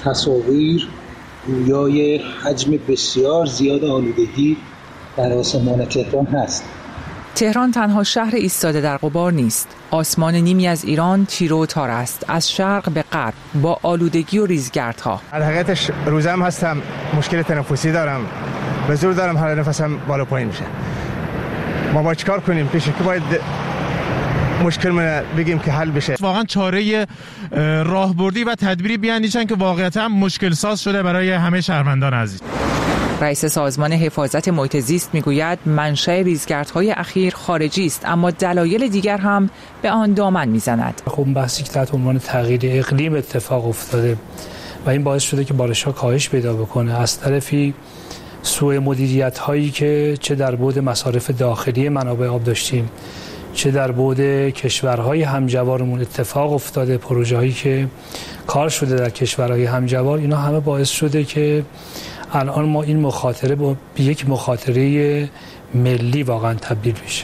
تصاویر گویای حجم بسیار زیاد آلودگی در آسمان تهران هست. تهران تنها شهر ایستاده در غبار نیست. آسمان نیمی از ایران تیره و تار است، از شرق به غرب با آلودگی و ریزگردها. در حقیقتش روزم هستم، مشکل تنفسی دارم، به زور دارم هر نفسم بالا پایین میشه. ما باید چیکار کنیم؟ پیش که باید مشکل من بگیم که حل بشه. واقعا چاره راهبردی و تدبیری بیاندیشن که واقعا مشکل ساز شده برای همه شهروندان عزیز. رئیس سازمان حفاظت محیط زیست میگوید منشأ ریزگردهای اخیر خارجی است، اما دلایل دیگر هم به آن دامن میزند. خب بحثی که تحت عنوان تغییر اقلیم اتفاق افتاده و این باعث شده که بارش‌ها کاهش پیدا بکنه. از طرفی سوء مدیریت هایی که چه در بعد مصارف داخلی منابع آب داشتیم، چه در بعد کشورهای همجوارمون اتفاق افتاده، پروژه هایی که کار شده در کشورهای همجوار، اینا همه باعث شده که الان ما این مخاطره به یک مخاطره ملی واقعا تبدیل بشه.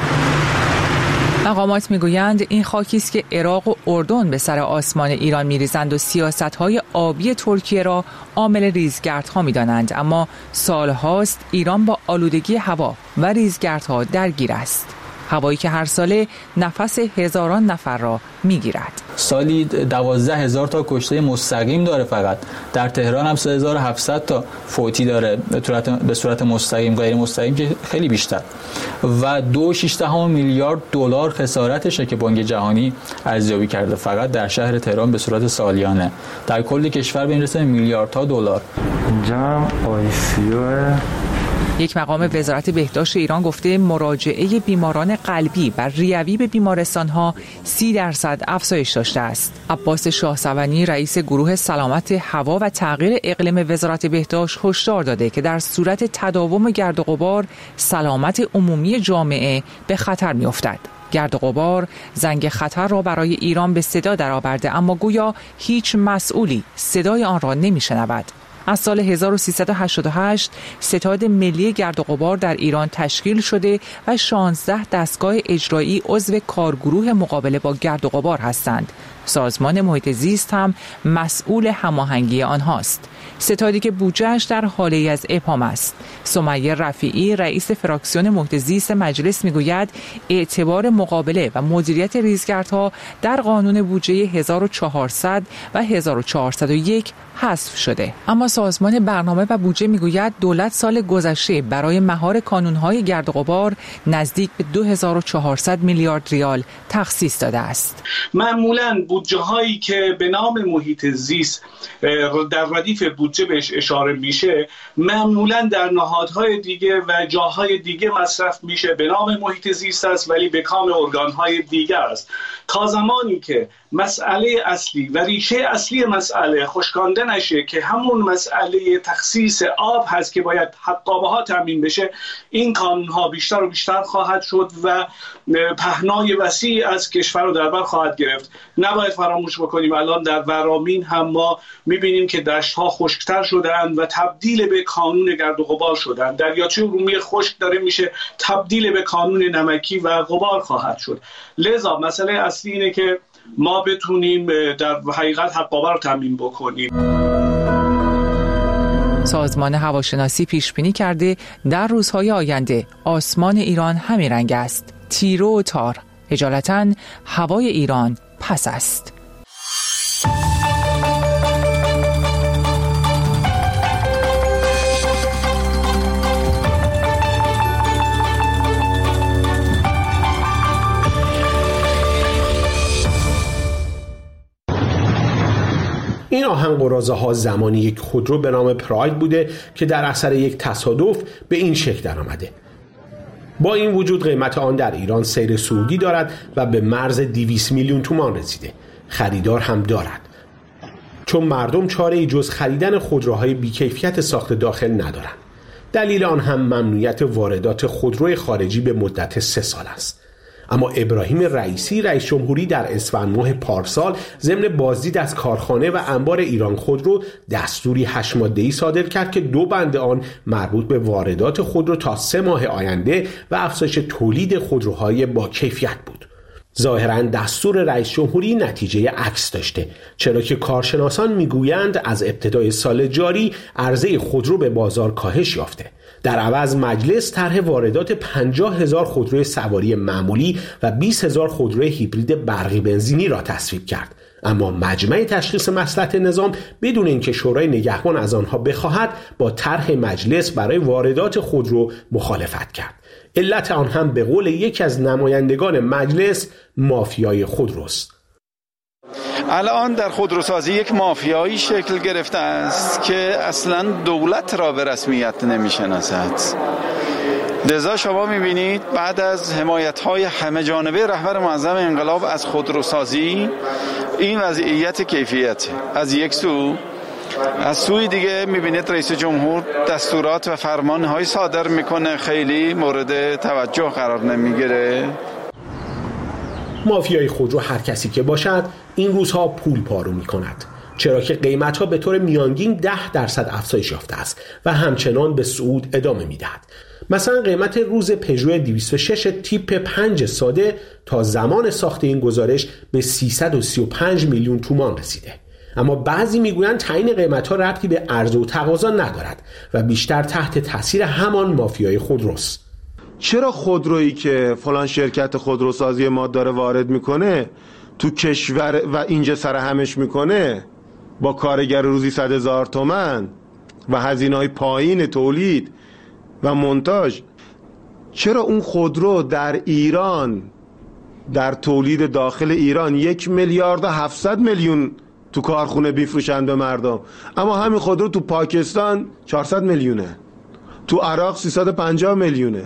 مقامات میگویند این خاکی است که عراق و اردن به سر آسمان ایران میریزند و سیاست‌های آبی ترکیه را عامل ریزگردها می‌دانند، اما سال‌هاست ایران با آلودگی هوا و ریزگردها درگیر است. هوایی که هر ساله نفس هزاران نفر را میگیرد. سالی 12,000 تا کشته مستقیم داره، فقط در تهران هم 3700 تا فوتی داره به صورت مستقیم، غیر مستقیم که خیلی بیشتر، و 2.6 میلیارد دلار خسارتشه که بانک جهانی ارزیابی کرده فقط در شهر تهران به صورت سالیانه. در کل کشور به این رسه میلیاردها دلار. اینجا آیسیو. یک مقام وزارت بهداشت ایران گفته مراجعه بیماران قلبی و ریوی به بیمارستان‌ها 30% افزایش داشته است. عباس شاهسوانی رئیس گروه سلامت هوا و تغییر اقلیم وزارت بهداشت هشدار داده که در صورت تداوم گرد و غبار سلامت عمومی جامعه به خطر می‌افتد. گرد و غبار زنگ خطر را برای ایران به صدا درآورده، اما گویا هیچ مسئولی صدای آن را نمی‌شنود. از سال 1388 ستاد ملی گرد و غبار در ایران تشکیل شده و 16 دستگاه اجرایی عضو کارگروه مقابله با گرد و غبار هستند. سازمان محیط زیست هم مسئول هماهنگی آنهاست. ستادی که بودجه‌اش در حاله از ابهام است. سمیه رفیعی رئیس فراکسیون محیط زیست مجلس میگوید اعتبار مقابله و مدیریت ریزگردها در قانون بودجه 1400 و 1401 حذف شده. اما سازمان برنامه و بودجه میگوید دولت سال گذشته برای مهار کانون‌های گرد و غبار نزدیک به 2400 میلیارد ریال تخصیص داده است. معمولاً بودجه هایی که به نام محیط زیست در ردیف بودجه بهش اشاره میشه معمولاً در نهادهای دیگه و جاهای دیگه مصرف میشه، به نام محیط زیست است ولی به کام ارگانهای دیگر است. تا زمانی که مسئله اصلی و ریشه اصلی مسئله خشکانده نشه که همون مسئله تخصیص آب هست که باید حقابه ها تامین بشه، این کانون ها بیشتر و بیشتر خواهد شد و پهنای وسیع از کشور رو در بر خواهد گرفت. نباید فراموش بکنیم الان در ورامین هم ما میبینیم که دشت ها خشکتر شدند و تبدیل به کانون گرد و غبار شدند. دریاچه ارومیه خشک داره میشه، تبدیل به کانون نمکی و غبار خواهد شد. لذا مسئله اصلی اینه که ما بتونیم در حقیقت حقابه رو تامین بکنیم. سازمان هواشناسی پیش بینی کرده در روزهای آینده آسمان ایران همین رنگ است، تیره و تار. اجالتاً هوای ایران پس است. این آهن قراضه ها زمانی یک خودرو به نام پراید بوده که در اثر یک تصادف به این شکل در آمده. با این وجود قیمت آن در ایران سیر صعودی دارد و به مرز 200 میلیون تومان رسیده. خریدار هم دارد، چون مردم چاره‌ای جز خریدن خودروهای بیکیفیت ساخت داخل ندارند. دلیل آن هم ممنوعیت واردات خودروی خارجی به مدت 3 سال است. اما ابراهیم رئیسی رئیس جمهوری در اسفند ماه پارسال ضمن بازدید از کارخانه و انبار ایران خودرو دستوری 8 ماده‌ای صادر کرد که 2 بند آن مربوط به واردات خودرو تا 3 ماه آینده و افزایش تولید خودروهای با کیفیت بود. ظاهراً دستور رئیس جمهوری نتیجه عکس داشته، چرا که کارشناسان میگویند از ابتدای سال جاری عرضه خودرو به بازار کاهش یافته. در عوض مجلس طرح واردات 50,000 خودروی سواری معمولی و 20,000 خودروی هیبرید برقی بنزینی را تصویب کرد. اما مجمع تشخیص مصلحت نظام بدون اینکه شورای نگهبان از آنها بخواهد با طرح مجلس برای واردات خودرو مخالفت کرد. علت آن هم به قول یکی از نمایندگان مجلس مافیای خودروست. الان در خودروسازی یک مافیایی شکل گرفته است که اصلا دولت را به رسمیت نمیشناسد. لذا شما میبینید بعد از حمایت‌های همه جانبه رهبر معظم انقلاب از خودروسازی این وضعیت کیفیت از یک سو، از سوی دیگه میبینید رئیس جمهور دستورات و فرمان‌های صادر میکنه خیلی مورد توجه قرار نمیگیره. مافیای خودرو هر کسی که باشد این روزها پول پارو میکند، چرا که قیمت‌ها به طور میانگین 10% افزایش یافته است و همچنان به صعود ادامه میدهد. مثلا قیمت روز پژو 206 تیپ 5 ساده تا زمان ساخت این گزارش به 335 میلیون تومان رسیده. اما بعضی میگویند تعیین قیمت‌ها ربطی به عرضه و تقاضا ندارد و بیشتر تحت تاثیر همان مافیای خودروست. چرا خودرویی که فلان شرکت خودروسازی ما داره وارد میکنه تو کشور و اینجا سر همش میکنه با کارگر روزی 100,000 تومان و هزینه‌های پایین تولید و مونتاژ، چرا اون خودرو در ایران در تولید داخل ایران 1,700,000,000 تو کارخونه بیفروشن به مردم، اما همین خودرو تو پاکستان 400 میلیونه، تو عراق 350 میلیونه.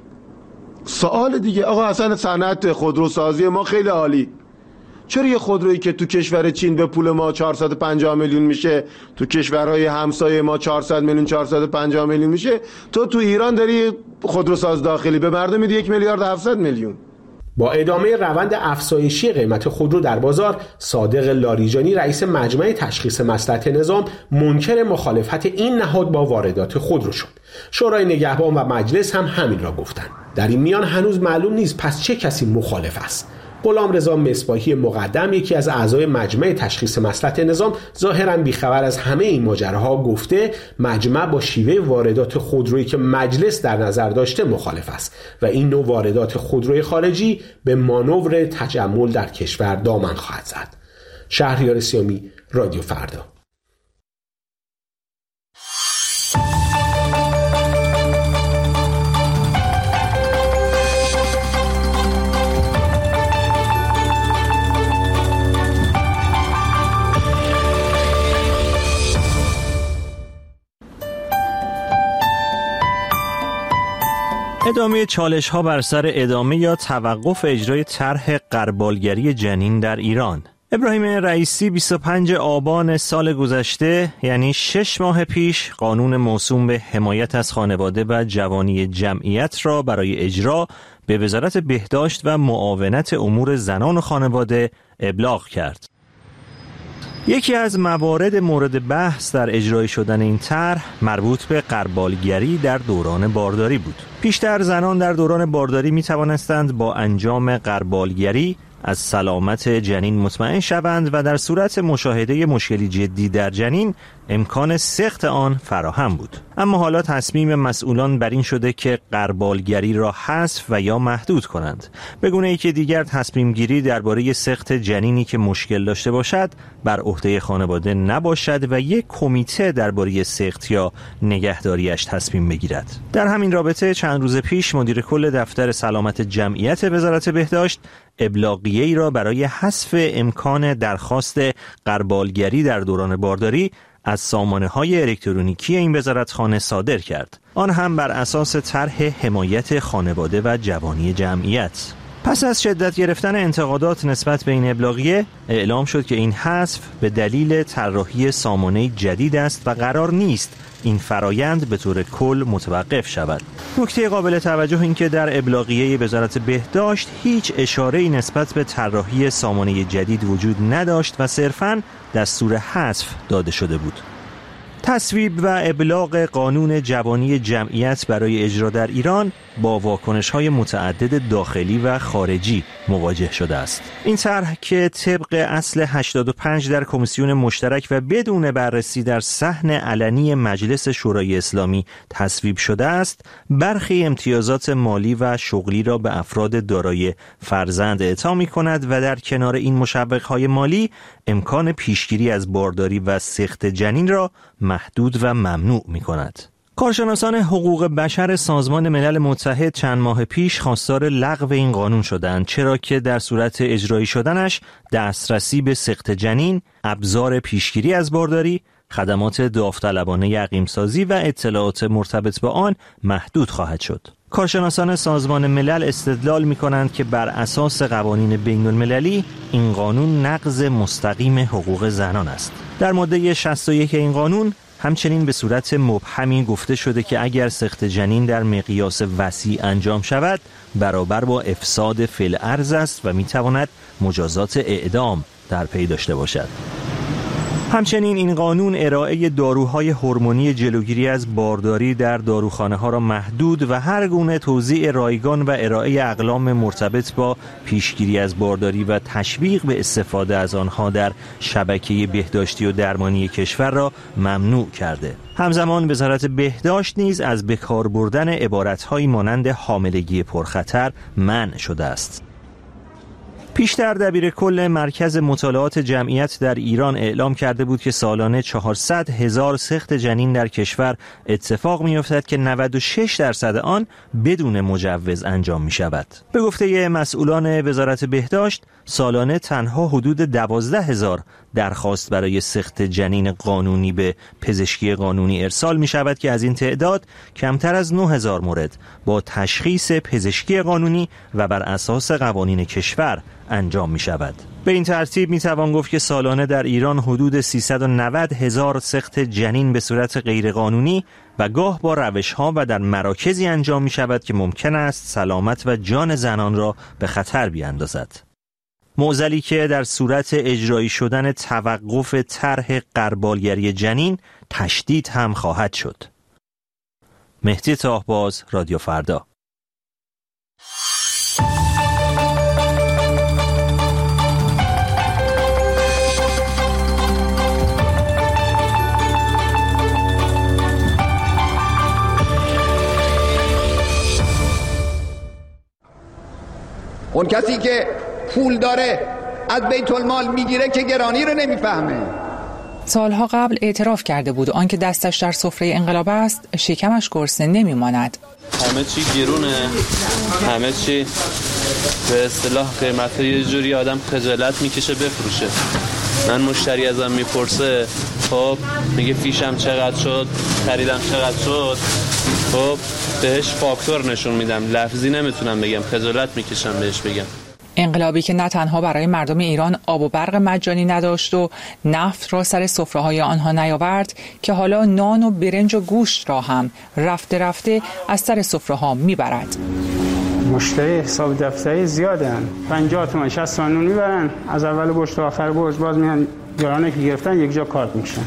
سوال دیگه آقا اصلا صنعت خودروسازی ما خیلی عالی، چرا یه خودرویی که تو کشور چین به پول ما 450 میلیون میشه، تو کشورهای همسایه ما 400 میلیون 450 میلیون میشه، تو ایران داری خودروساز داخلی به مردم میدی 1,700,000,000؟ با ادامه روند افزایشی قیمت خودرو در بازار، صادق لاریجانی رئیس مجمع تشخیص مصلحت نظام منکر مخالفت این نهاد با واردات خودرو شد. شورای نگهبان و مجلس هم همین را گفتند. در این میان هنوز معلوم نیست پس چه کسی مخالف است. غلامرضا مصباحی مقدم، یکی از اعضای مجمع تشخیص مصلحت نظام، ظاهراً بیخبر از همه این ماجراها گفته مجمع با شیوه واردات خودرویی که مجلس در نظر داشته مخالف است و این نوع واردات خودروی خارجی به مانور تجمل در کشور دامن خواهد زد. شهریار سیامی، رادیو فردا. ادامه چالش‌ها بر سر ادامه یا توقف اجرای طرح غربالگری جنین در ایران. ابراهیم رئیسی 25 آبان سال گذشته، یعنی 6 ماه پیش، قانون موسوم به حمایت از خانواده و جوانی جمعیت را برای اجرا به وزارت بهداشت و معاونت امور زنان و خانواده ابلاغ کرد. یکی از موارد مورد بحث در اجرای شدن این طرح مربوط به غربالگری در دوران بارداری بود. پیشتر زنان در دوران بارداری می توانستند با انجام غربالگری از سلامت جنین مطمئن شوند و در صورت مشاهده مشکلی جدی در جنین امکان سقط آن فراهم بود. اما حالا تصمیم مسئولان بر این شده که غربالگری را حذف و یا محدود کنند، به گونه‌ای که دیگر تصمیم گیری درباره سقط جنینی که مشکل داشته باشد بر عهده خانواده نباشد و یک کمیته درباره سقط یا نگهداریش تصمیم بگیرد. در همین رابطه چند روز پیش مدیر کل دفتر سلامت جمعیت وزارت بهداشت ابلاغیه‌ای را برای حذف امکان درخواست غربالگری در دوران بارداری از سامانه‌های الکترونیکی این وزارتخانه صادر کرد، آن هم بر اساس طرح حمایت خانواده و جوانی جمعیت. پس از شدت گرفتن انتقادات نسبت به این ابلاغیه، اعلام شد که این حذف به دلیل طراحی سامانه جدید است و قرار نیست این فرایند به طور کل متوقف شود. نکته قابل توجه این که در ابلاغیه وزارت بهداشت هیچ اشاره‌ای نسبت به طراحی سامانه جدید وجود نداشت و صرفاً دستور حذف داده شده بود. تصویب و ابلاغ قانون جوانی جمعیت برای اجرا در ایران با واکنش‌های متعدد داخلی و خارجی مواجه شده است. این طرح که طبق اصل 85 در کمیسیون مشترک و بدون بررسی در صحن علنی مجلس شورای اسلامی تصویب شده است، برخی امتیازات مالی و شغلی را به افراد دارای فرزند اعطا می‌کند و در کنار این مشوق‌های مالی امکان پیشگیری از بارداری و سقط جنین را محدود و ممنوع می‌کند. کارشناسان حقوق بشر سازمان ملل متحد چند ماه پیش خواستار لغو این قانون شدند، چرا که در صورت اجرایی شدنش دسترسی به سقط جنین، ابزار پیشگیری از بارداری، خدمات داوطلبانه یقیم‌سازی و اطلاعات مرتبط با آن محدود خواهد شد. کارشناسان سازمان ملل استدلال می‌کنند که بر اساس قوانین بین‌المللی این قانون نقض مستقیم حقوق زنان است. در ماده 61 این قانون همچنین به صورت مبهمی گفته شده که اگر سقط جنین در مقیاس وسیع انجام شود برابر با افساد فی الارض است و میتواند مجازات اعدام در پی داشته باشد. همچنین این قانون ارائه داروهای هورمونی جلوگیری از بارداری در داروخانه‌ها را محدود و هر گونه توزیع رایگان و ارائه اقلام مرتبط با پیشگیری از بارداری و تشویق به استفاده از آنها در شبکه بهداشتی و درمانی کشور را ممنوع کرده. همزمان وزارت بهداشت نیز از بکار بردن عبارت‌هایی مانند حاملگی پرخطر منع شده است. پیشتر دبیرکل مرکز مطالعات جمعیت در ایران اعلام کرده بود که سالانه 400,000 سقط جنین در کشور اتفاق می‌افتد که 96% آن بدون مجوز انجام می‌شود. به گفته مسئولان وزارت بهداشت، سالانه تنها حدود 12,000 درخواست برای سقط جنین قانونی به پزشکی قانونی ارسال می‌شود که از این تعداد کمتر از 9,000 مورد با تشخیص پزشکی قانونی و بر اساس قوانین کشور انجام می شود. به این ترتیب می توان گفت که سالانه در ایران حدود 390,000 سقط جنین به صورت غیرقانونی و گاه با روش‌ها و در مراکزی انجام می شود که ممکن است سلامت و جان زنان را به خطر بیاندازد. معضلی که در صورت اجرایی شدن توقف طرح غربالگری جنین تشدید هم خواهد شد. مهدی طاهباز، رادیو فردا. اون کسی که پول داره از بیت المال میگیره که گرانی رو نمیفهمه. سالها قبل اعتراف کرده بود آنکه دستش در سفره انقلاب است شکمش گرسنه نمیماند. همه چی گرونه، همه چی به اصطلاح قیمت یه جوری آدم خجالت میکشه بفروشه. من مشتری ازم میپرسه خب میگه فیشم چقدر شد، خریدم چقدر شد، خب بهش فاکتور نشون میدم، لفظی نمیتونم بگم، خجالت میکشم بهش بگم. انقلابی که نه تنها برای مردم ایران آب و برق مجانی نداشت و نفت را سر سفره‌های آنها نیاورد که حالا نان و برنج و گوشت را هم رفته رفته از سر سفره‌ها میبرد. مشتری حساب دفتری زیادن، 50 تومن 60 تومن میبرن، از اول گوشت تا آخر گوشت باز میان یارانه که گرفتن یک جا کارت میکشن،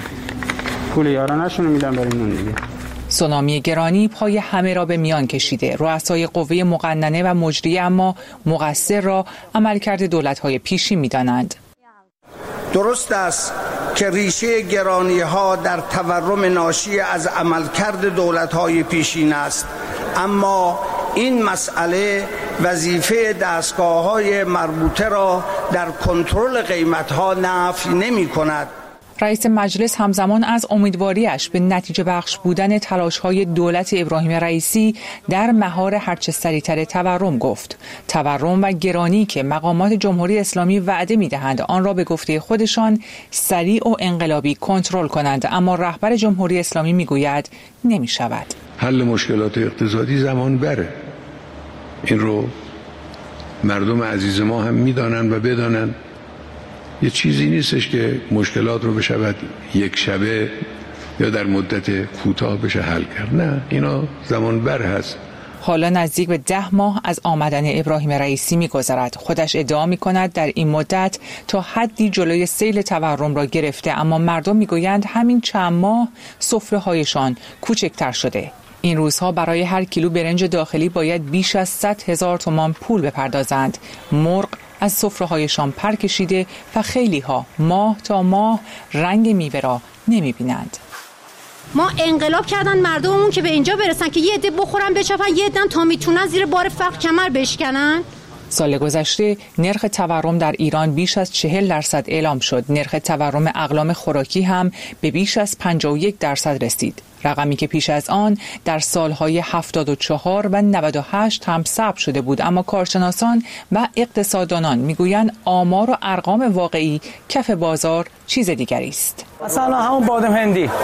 پول یارانه‌شون میدن برای نون دیگه. سونامی گرانی پای همه را به میان کشیده. رؤسای قوه مقننه و مجریه اما مقصر را عملکرد دولت‌های پیشین می‌دانند. درست است که ریشه گرانی‌ها در تورم ناشی از عملکرد دولت‌های پیشین است، اما این مسئله وظیفه دستگاه‌های مربوطه را در کنترل قیمت‌ها نفی نمی‌کند. رئیس مجلس همزمان از امیدواریش به نتیجه بخش بودن تلاش‌های دولت ابراهیم رئیسی در مهار هرچه سریع‌تر تورم گفت. تورم و گرانی که مقامات جمهوری اسلامی وعده می‌دهند آن را به گفته خودشان سریع و انقلابی کنترل کنند، اما رهبر جمهوری اسلامی می‌گوید نمی‌شود. حل مشکلات اقتصادی زمان بره. این رو مردم عزیز ما هم می‌دانند و بدانند. یه چیزی نیستش که مشکلات رو بشود یک شبه یا در مدت کوتاه بشه حل کرد. نه، اینا زمان بر هست. حالا نزدیک به 10 ماه از آمدن ابراهیم رئیسی می‌گذرد. خودش ادعا می‌کند در این مدت تا حدی جلوی سیل تورم را گرفته، اما مردم می‌گویند همین چند ماه سفره‌هایشان کوچکتر شده. این روزها برای هر کیلو برنج داخلی باید بیش از 100,000 تومان پول بپردازند. مرغ از سفره‌هایشان پر کشیده و خیلی‌ها ماه تا ماه رنگ میوه را نمی‌بینند. ما انقلاب کردن مردممون که به اینجا برسن که یه عده بخورن بچپن، یه عده تا میتونن زیر بار فقر کمر بشکنن. سال گذشته نرخ تورم در ایران بیش از 40% اعلام شد. نرخ تورم اقلام خوراکی هم به بیش از 51% رسید. رقمی که پیش از آن در سالهای 74 و 98 هم ثبت شده بود، اما کارشناسان و اقتصاددانان میگویند آمار و ارقام واقعی کف بازار چیز دیگری است. مثلا همون بادام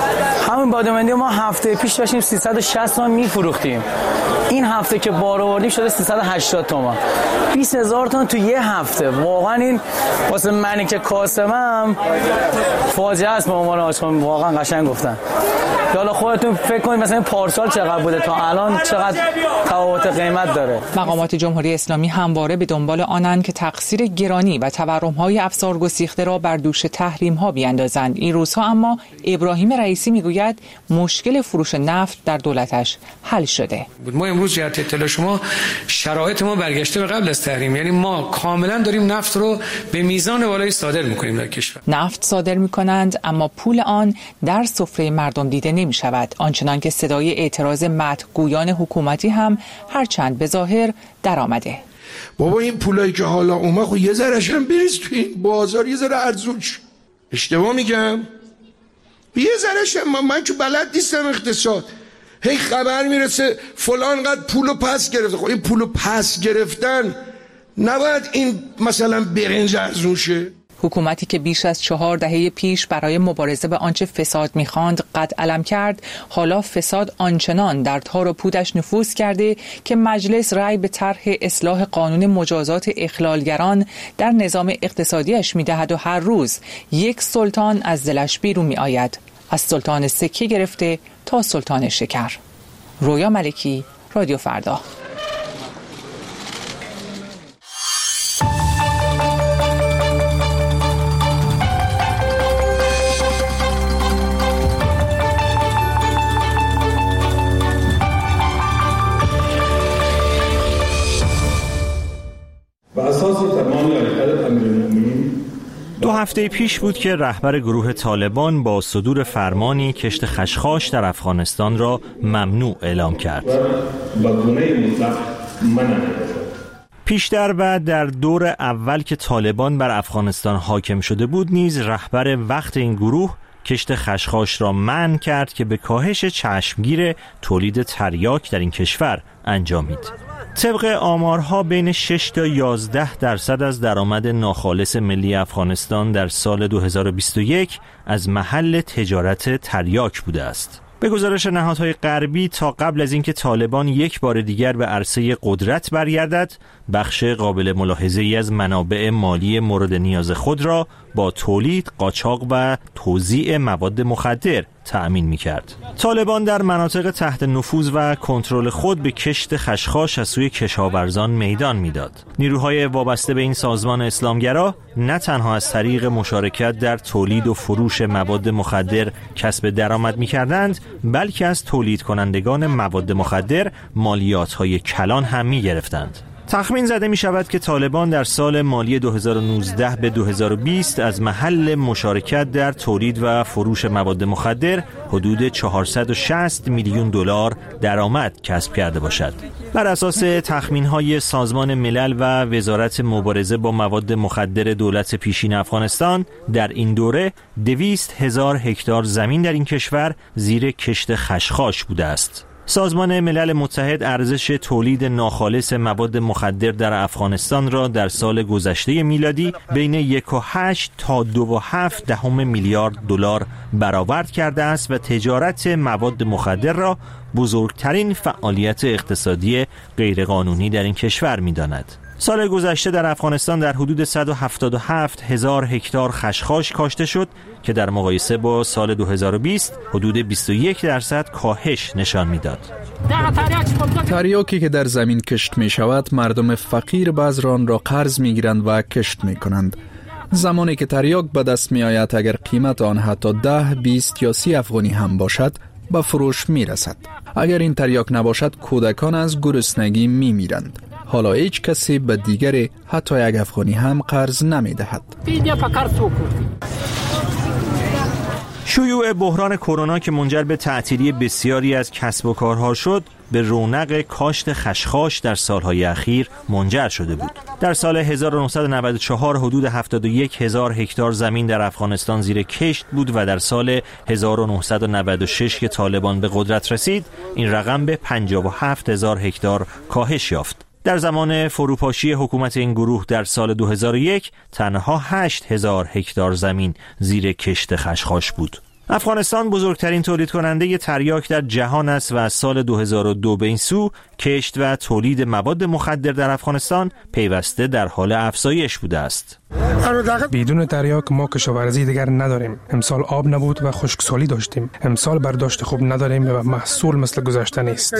هندی ما هفته پیش داشتیم 360 تومان میفروختیم. این هفته که بار آوردیم شده 380 تومان. 20,000 تومان تو یه هفته. واقعا این واسه منی که کاسبم فاجعه است. به عنوان آشغال واقعا قشنگ گفتن. حالا خودتون فکر کنید مثلا پارسال چقدر بوده تا الان چقدر تفاوت قیمت داره. مقامات جمهوری اسلامی همواره به دنبال آنند که تقصیر گرانی و تورم‌های افسارگسیخته را بر دوش تحریم‌ها بیاندازند. این روزها اما ابراهیم رئیسی میگوید مشکل فروش نفت در دولتش حل شده. ما امروز جهت اطلاع شما شرایط ما برگشته به قبل از تحریم، یعنی ما کاملا داریم نفت رو به میزان بالایی صادر می‌کنیم در کشور. نفت صادر می‌کنند اما پول آن در سفره مردم دیده نمی‌شود. آنچنان که صدای اعتراض مدحگویان حکومتی هم هرچند به ظاهر در آمده. بابا این پولایی که حالا اومد خب یه ذره‌ش هم بریز تو این بازار، یه ذره ارزون شه. اشتباه میگم؟ یه ذره‌ش من که بلد نیستم اقتصاد. هی خبر میرسه فلان قد پولو پس گرفته. خب این پولو پس گرفتن نباید این مثلا برنج ارزون شه. حکومتی که بیش از 4 دهه پیش برای مبارزه با آنچه فساد می‌خواند قد علم کرد، حالا فساد آنچنان در تار و پودش نفوذ کرده که مجلس رأی به طرح اصلاح قانون مجازات اخلالگران در نظام اقتصادیش می‌دهد و هر روز یک سلطان از دلش بیرون می‌آید، از سلطان سکه گرفته تا سلطان شکر. رویا ملکی، رادیو فردا. دو هفته پیش بود که رهبر گروه طالبان با صدور فرمانی کشت خشخاش در افغانستان را ممنوع اعلام کرد. پیشتر و در دور اول که طالبان بر افغانستان حاکم شده بود نیز رهبر وقت این گروه کشت خشخاش را منع کرد که به کاهش چشمگیر تولید تریاک در این کشور انجامید. طبق آمارها بین 6 تا 11% از درآمد ناخالص ملی افغانستان در سال 2021 از محل تجارت تریاک بوده است. به گزارش نهادهای غربی تا قبل از اینکه طالبان یک بار دیگر به عرصه قدرت برگردد، بخش قابل ملاحظه‌ای از منابع مالی مورد نیاز خود را با تولید، قاچاق و توزیع مواد مخدر تأمین می‌کرد. طالبان در مناطق تحت نفوذ و کنترل خود به کشت خشخاش از سوی کشاورزان میدان میداد. نیروهای وابسته به این سازمان اسلامگرا نه تنها از طریق مشارکت در تولید و فروش مواد مخدر کسب درآمد می‌کردند، بلکه از تولید کنندگان مواد مخدر مالیات‌های کلان هم می‌گرفتند. تخمین زده می شود که طالبان در سال مالی 2019 به 2020 از محل مشارکت در تولید و فروش مواد مخدر حدود 460 میلیون دلار درآمد کسب کرده باشد. بر اساس تخمین‌های سازمان ملل و وزارت مبارزه با مواد مخدر دولت پیشین افغانستان، در این دوره 200,000 هکتار زمین در این کشور زیر کشت خشخاش بوده است. سازمان ملل متحد ارزش تولید ناخالص مواد مخدر در افغانستان را در سال گذشته میلادی بین 1.8 تا 2.7 میلیارد دلار برآورد کرده است و تجارت مواد مخدر را بزرگترین فعالیت اقتصادی غیرقانونی در این کشور می‌داند. سال گذشته در افغانستان در حدود 177,000 هکتار خشخاش کاشته شد که در مقایسه با سال 2020 حدود 21% کاهش نشان میداد. تریاکی که در زمین کشت می شود، مردم فقیر بعض آن را قرض می گیرند و کشت می کنند. زمانی که تریاک به دست می آید، اگر قیمت آن حتی 10، 20 یا 30 افغانی هم باشد، به فروش می رسد. اگر این تریاک نباشد، کودکان از گرسنگی می میرند. حالا هیچ کسی به دیگری حتی 1 افغانی هم قرض نمی دهد. شیوع بحران کرونا که منجر به تعطیلی بسیاری از کسب و کارها شد، به رونق کاشت خشخاش در سالهای اخیر منجر شده بود. در سال 1994 حدود 71,000 هکتار زمین در افغانستان زیر کشت بود و در سال 1996 که طالبان به قدرت رسید، این رقم به 57,000 هکتار کاهش یافت. در زمان فروپاشی حکومت این گروه در سال 2001 تنها 8,000 هکتار زمین زیر کشت خشخاش بود. افغانستان بزرگترین تولید کننده تریاک در جهان است و از سال 2002 به این سو کشت و تولید مواد مخدر در افغانستان پیوسته در حال افزایش بوده است. بدون تریاک ما کشاورزی دیگر نداریم. امسال آب نبود و خشکسالی داشتیم. امسال برداشت خوب نداریم و محصول مثل گذشته نیست.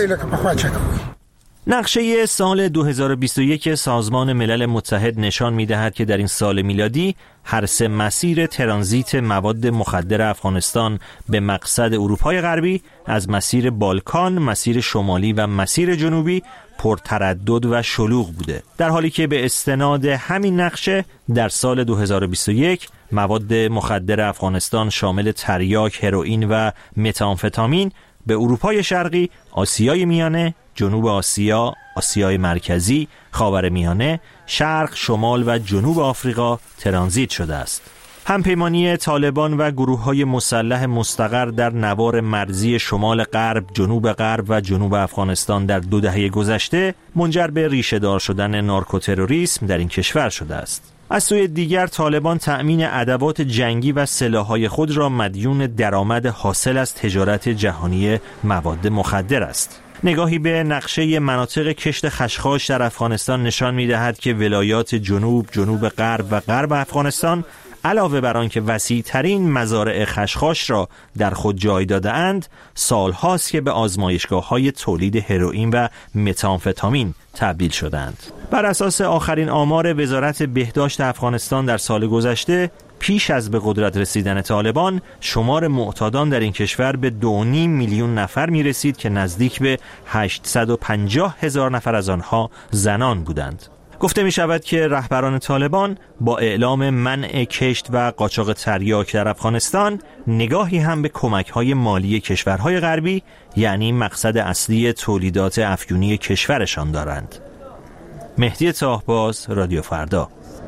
نقشه سال 2021 سازمان ملل متحد نشان می‌دهد که در این سال میلادی هر 3 مسیر ترانزیت مواد مخدر افغانستان به مقصد اروپای غربی از مسیر بالکان، مسیر شمالی و مسیر جنوبی پرتردد و شلوغ بوده، در حالی که به استناد همین نقشه در سال 2021 مواد مخدر افغانستان شامل تریاک، هروئین و متامفتامین به اروپای شرقی، آسیای میانه، جنوب آسیا، آسیای مرکزی، خاورمیانه، شرق، شمال و جنوب آفریقا ترانزیت شده است. همپیمانی طالبان و گروه‌های مسلح مستقر در نوار مرزی شمال غرب، جنوب غرب و جنوب افغانستان در 2 دهه گذشته منجر به ریشه‌دار شدن نارکوتروریسم در این کشور شده است. از سوی دیگر طالبان تأمین ادوات جنگی و سلاح‌های خود را مدیون درآمد حاصل از تجارت جهانی مواد مخدر است. نگاهی به نقشه مناطق کشت خشخاش در افغانستان نشان می‌دهد که ولایات جنوب، جنوب غرب و غرب افغانستان علاوه بر آنکه وسیع‌ترین مزارع خشخاش را در خود جای داده‌اند، سال‌هاست که به آزمایشگاه‌های تولید هروئین و متامفتامین تبدیل شدند. بر اساس آخرین آمار وزارت بهداشت افغانستان در سال گذشته، پیش از به قدرت رسیدن طالبان، شمار معتادان در این کشور به 2.5 میلیون نفر می رسید که نزدیک به 850,000 نفر از آنها زنان بودند. گفته می شود که رهبران طالبان با اعلام منع کشت و قاچاق تریاک در افغانستان نگاهی هم به کمک‌های مالی کشورهای غربی، یعنی مقصد اصلی تولیدات افیونی کشورشان دارند. مهدی طاهباز، رادیو فردا.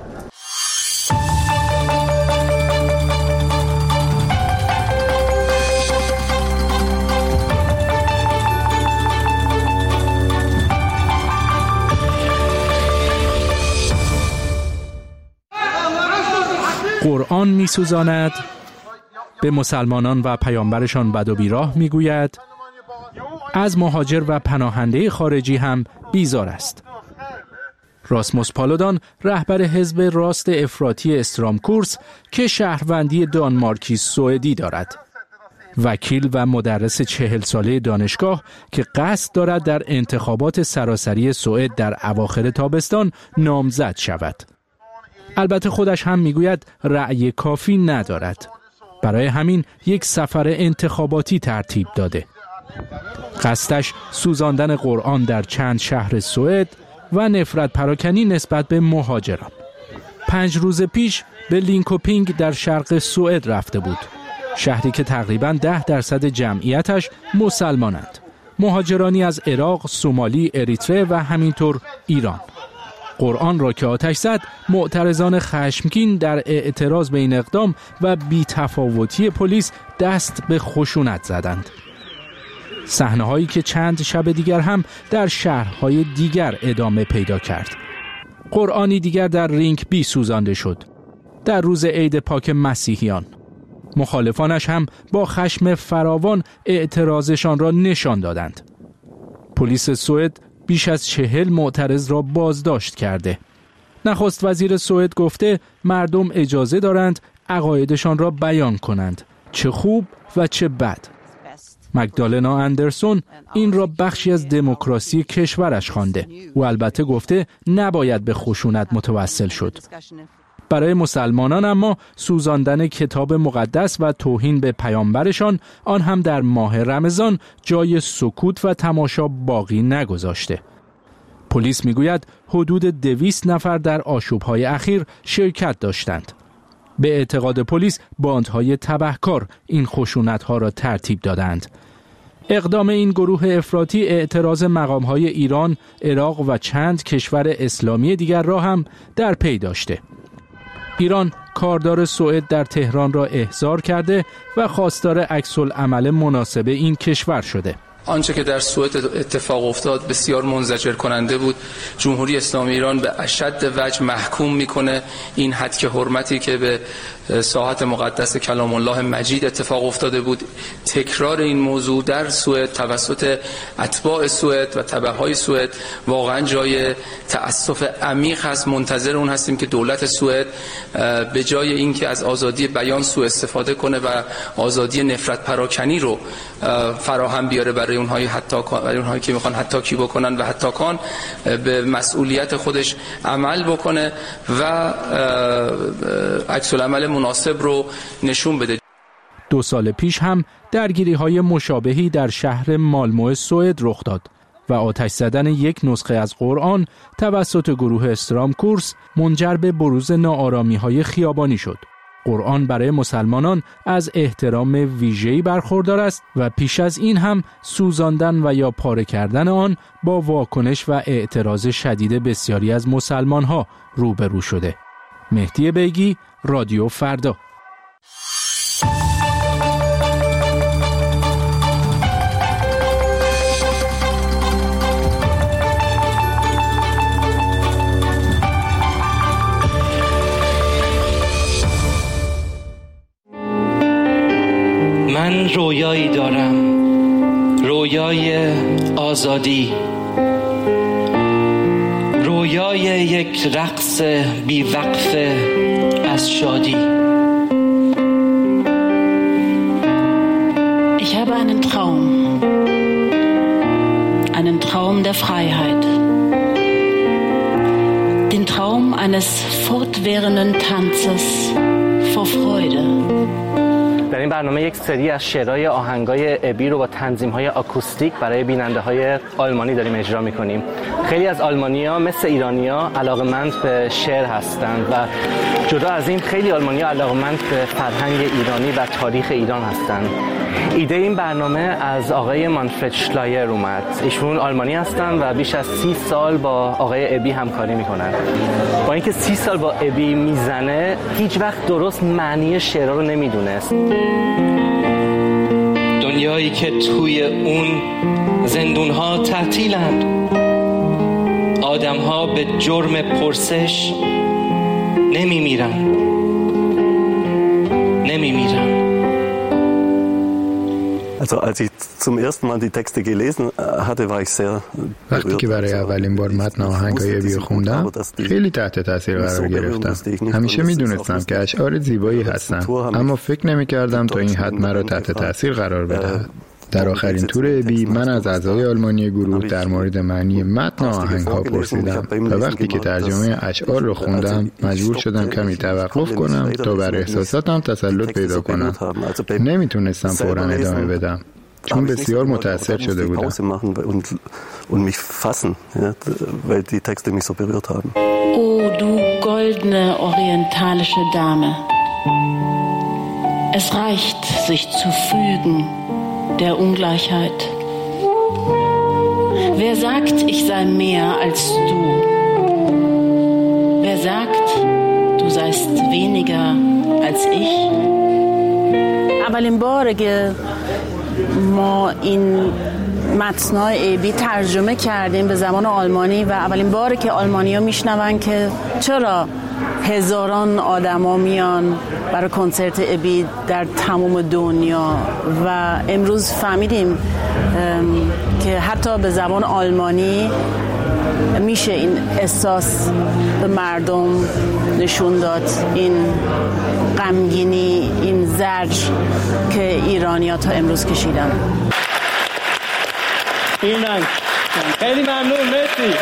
قرآن می‌سوزاند، به مسلمانان و پیامبرشان بد و بیراه می‌گوید، از مهاجر و پناهنده خارجی هم بیزار است. راسموس پالودان، رهبر حزب راست افراطی استرام کورس که شهروندی دانمارکی سوئدی دارد، وکیل و مدرس 40 ساله دانشگاه که قصد دارد در انتخابات سراسری سوئد در اواخر تابستان نامزد شود. البته خودش هم میگوید رأی کافی ندارد. برای همین یک سفر انتخاباتی ترتیب داده. قصدش سوزاندن قرآن در چند شهر سوئد و نفرت پراکنی نسبت به مهاجران. 5 روز پیش به لینکوپینگ در شرق سوئد رفته بود. شهری که تقریباً 10% جمعیتش مسلمانند. مهاجرانی از عراق، سومالی، اریتره و همینطور ایران. قرآن را که آتش زد، معترضان خشمگین در اعتراض به این اقدام و بی‌تفاوتی پلیس دست به خشونت زدند. صحنه‌هایی که چند شب دیگر هم در شهرهای دیگر ادامه پیدا کرد. قرآنی دیگر در رینکبی سوزانده شد. در روز عید پاک مسیحیان. مخالفانش هم با خشم فراوان اعتراضشان را نشان دادند. پلیس سوئد بیش از 40 معترض را بازداشت کرده. نخست وزیر سوئد گفته مردم اجازه دارند عقایدشان را بیان کنند، چه خوب و چه بد. مگدالنا اندرسون این را بخشی از دموکراسی کشورش خوانده. او البته گفته نباید به خشونت متوسل شد. برای مسلمانان اما سوزاندن کتاب مقدس و توهین به پیامبرشان، آن هم در ماه رمضان، جای سکوت و تماشا باقی نگذاشته. پلیس میگوید حدود 200 نفر در آشوب‌های اخیر شرکت داشتند. به اعتقاد پلیس باندهای تبهکار این خشونت‌ها را ترتیب دادند. اقدام این گروه افراطی اعتراض مقام‌های ایران، عراق و چند کشور اسلامی دیگر را هم در پی داشته. ایران کاردار سوئد در تهران را احضار کرده و خواستار عکس‌العمل مناسب این کشور شده. آنچه که در سوئد اتفاق افتاد بسیار منزجر کننده بود. جمهوری اسلامی ایران به اشد وجه محکوم میکنه این حد حرمتی که به ساحت مقدس کلام الله مجید اتفاق افتاده بود. تکرار این موضوع در سوئد توسط اتباع سوئد و تبعهای سوئد واقعا جای تأسف عمیق هست. منتظر اون هستیم که دولت سوئد به جای اینکه از آزادی بیان سوء استفاده کنه و آزادی نفرت پراکنی رو فراهم بیاره برای اونهایی که میخوان حتاکی بکنن و حتاکان، به مسئولیت خودش عمل بکنه و عکس العمل مناسب رو نشون بده. 2 سال پیش هم درگیری‌های مشابهی در شهر مالمو سوئد رخ داد و آتش زدن یک نسخه از قرآن توسط گروه استرام کورس منجر به بروز ناآرامی‌های خیابانی شد. قرآن برای مسلمانان از احترام ویژه‌ای برخوردار است و پیش از این هم سوزاندن و یا پاره کردن آن با واکنش و اعتراض شدید بسیاری از مسلمان‌ها روبرو شده. مهدی بیگی، رادیو فردا. من رویایی دارم، رویای آزادی، رویای یک رقص بی‌وقف از شادی. Ich habe einen Traum der Freiheit, den Traum eines fortwährenden Tanzes vor Freude. در این برنامه یک سری از شعرهای آهنگای ابی رو با تنظیم‌های آکوستیک برای بیننده‌های آلمانی داریم اجرا می‌کنیم. خیلی از آلمانی‌ها مثل ایرانی‌ها علاقه‌مند به شعر هستند و جدا از این خیلی آلمانی‌ها علاقه‌مند به فرهنگ ایرانی و تاریخ ایران هستند. ایده این برنامه از آقای مانفرد شلایر اومد. ایشون آلمانی هستن و بیش از 30 سال با آقای ابی همکاری میکنن. با اینکه 30 سال با ابی میزنه، هیچ وقت درست معنی شعرها رو نمیدونست. دنیایی که توی اون زندونها تعطیلند، آدمها به جرم پرسش نمیمیرن. Also als ich zum ersten Mal die Texte gelesen hatte, war ich sehr وقتی که برای اولین بار متن آهنگای ابی خوندم خیلی تحت تاثیر قرار گرفتم. همیشه میدونستم که اشعار زیبایی هستند، اما فکر نمی‌کردم تا این حد مرا تحت تاثیر قرار بدهد. در آخرین تور ابی من از اعضای آلمانی گروه در مورد معنی متن آهنگ‌ها پرسیدم و وقتی که ترجمه اشعار رو خوندم مجبور شدم کمی توقف کنم تا بر احساساتم تسلط پیدا کنم. نمیتونستم فوراً ادامه بدم چون بسیار متأثر شده بودم. O du goldene orientalische Dame, es reicht, sich zu fügen der Ungleichheit. Wer sagt, ich sei mehr als du? Wer sagt, du seist weniger als ich? اولین باره که ما این متنای ابی ترجمه کردیم به زبان آلمانی و اولین باره که آلمانی‌ها میشنون که چرا هزاران آدما میان برای کنسرت ابی در تمام دنیا و امروز فهمیدیم که حتی به زبان آلمانی میشه این احساس به مردم نشون داد، این غمگینی، این زجر که ایرانی‌ها تا امروز کشیدن. خیلی ممنون، مرسی.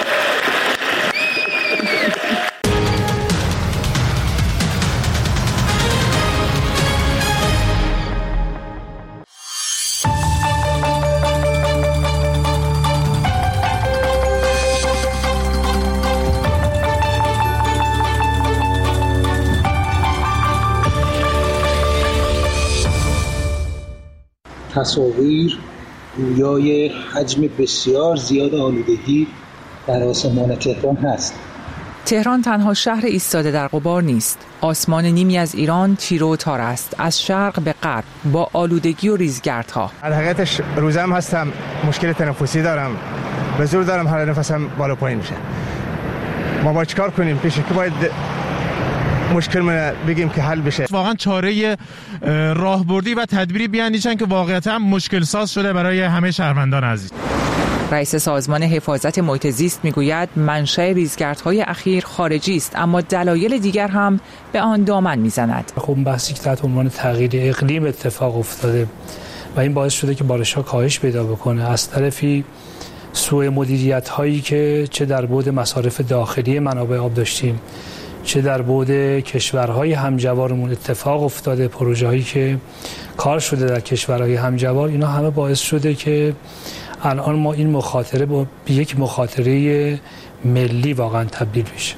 تصاویر گویای حجم بسیار زیاد آلودگی در آسمان تهران هست. تهران تنها شهر ایستاده در غبار نیست. آسمان نیمی از ایران تیره و تار است، از شرق به غرب، با آلودگی و ریزگردها. در حقیقتش روزم هستم، مشکل تنفسی دارم، به زور دارم هر نفسم بالا پایین میشه. ما باید چیکار کنیم؟ پیش که باید مشکل من بگیم که حل بشه. واقعا چاره راهبردی و تدبیری بیاندیشن که واقعا مشکل ساز شده برای همه شهروندان عزیز. رئیس سازمان حفاظت محیط زیست میگوید منشأ ریزگردهای اخیر خارجی است، اما دلایل دیگر هم به آن دامن میزند. خب بحثی که تحت عنوان تغییر اقلیم اتفاق افتاده و این باعث شده که بارش‌ها کاهش پیدا بکنه. از طرفی سوء مدیریت هایی که چه در بعد مصارف داخلی منابع آب داشتیم، چه در بعد کشورهای همجوارمون اتفاق افتاده، پروژه هایی که کار شده در کشورهای همجوار، اینا همه باعث شده که الان ما این مخاطره به یک مخاطره ملی واقعا تبدیل بشه.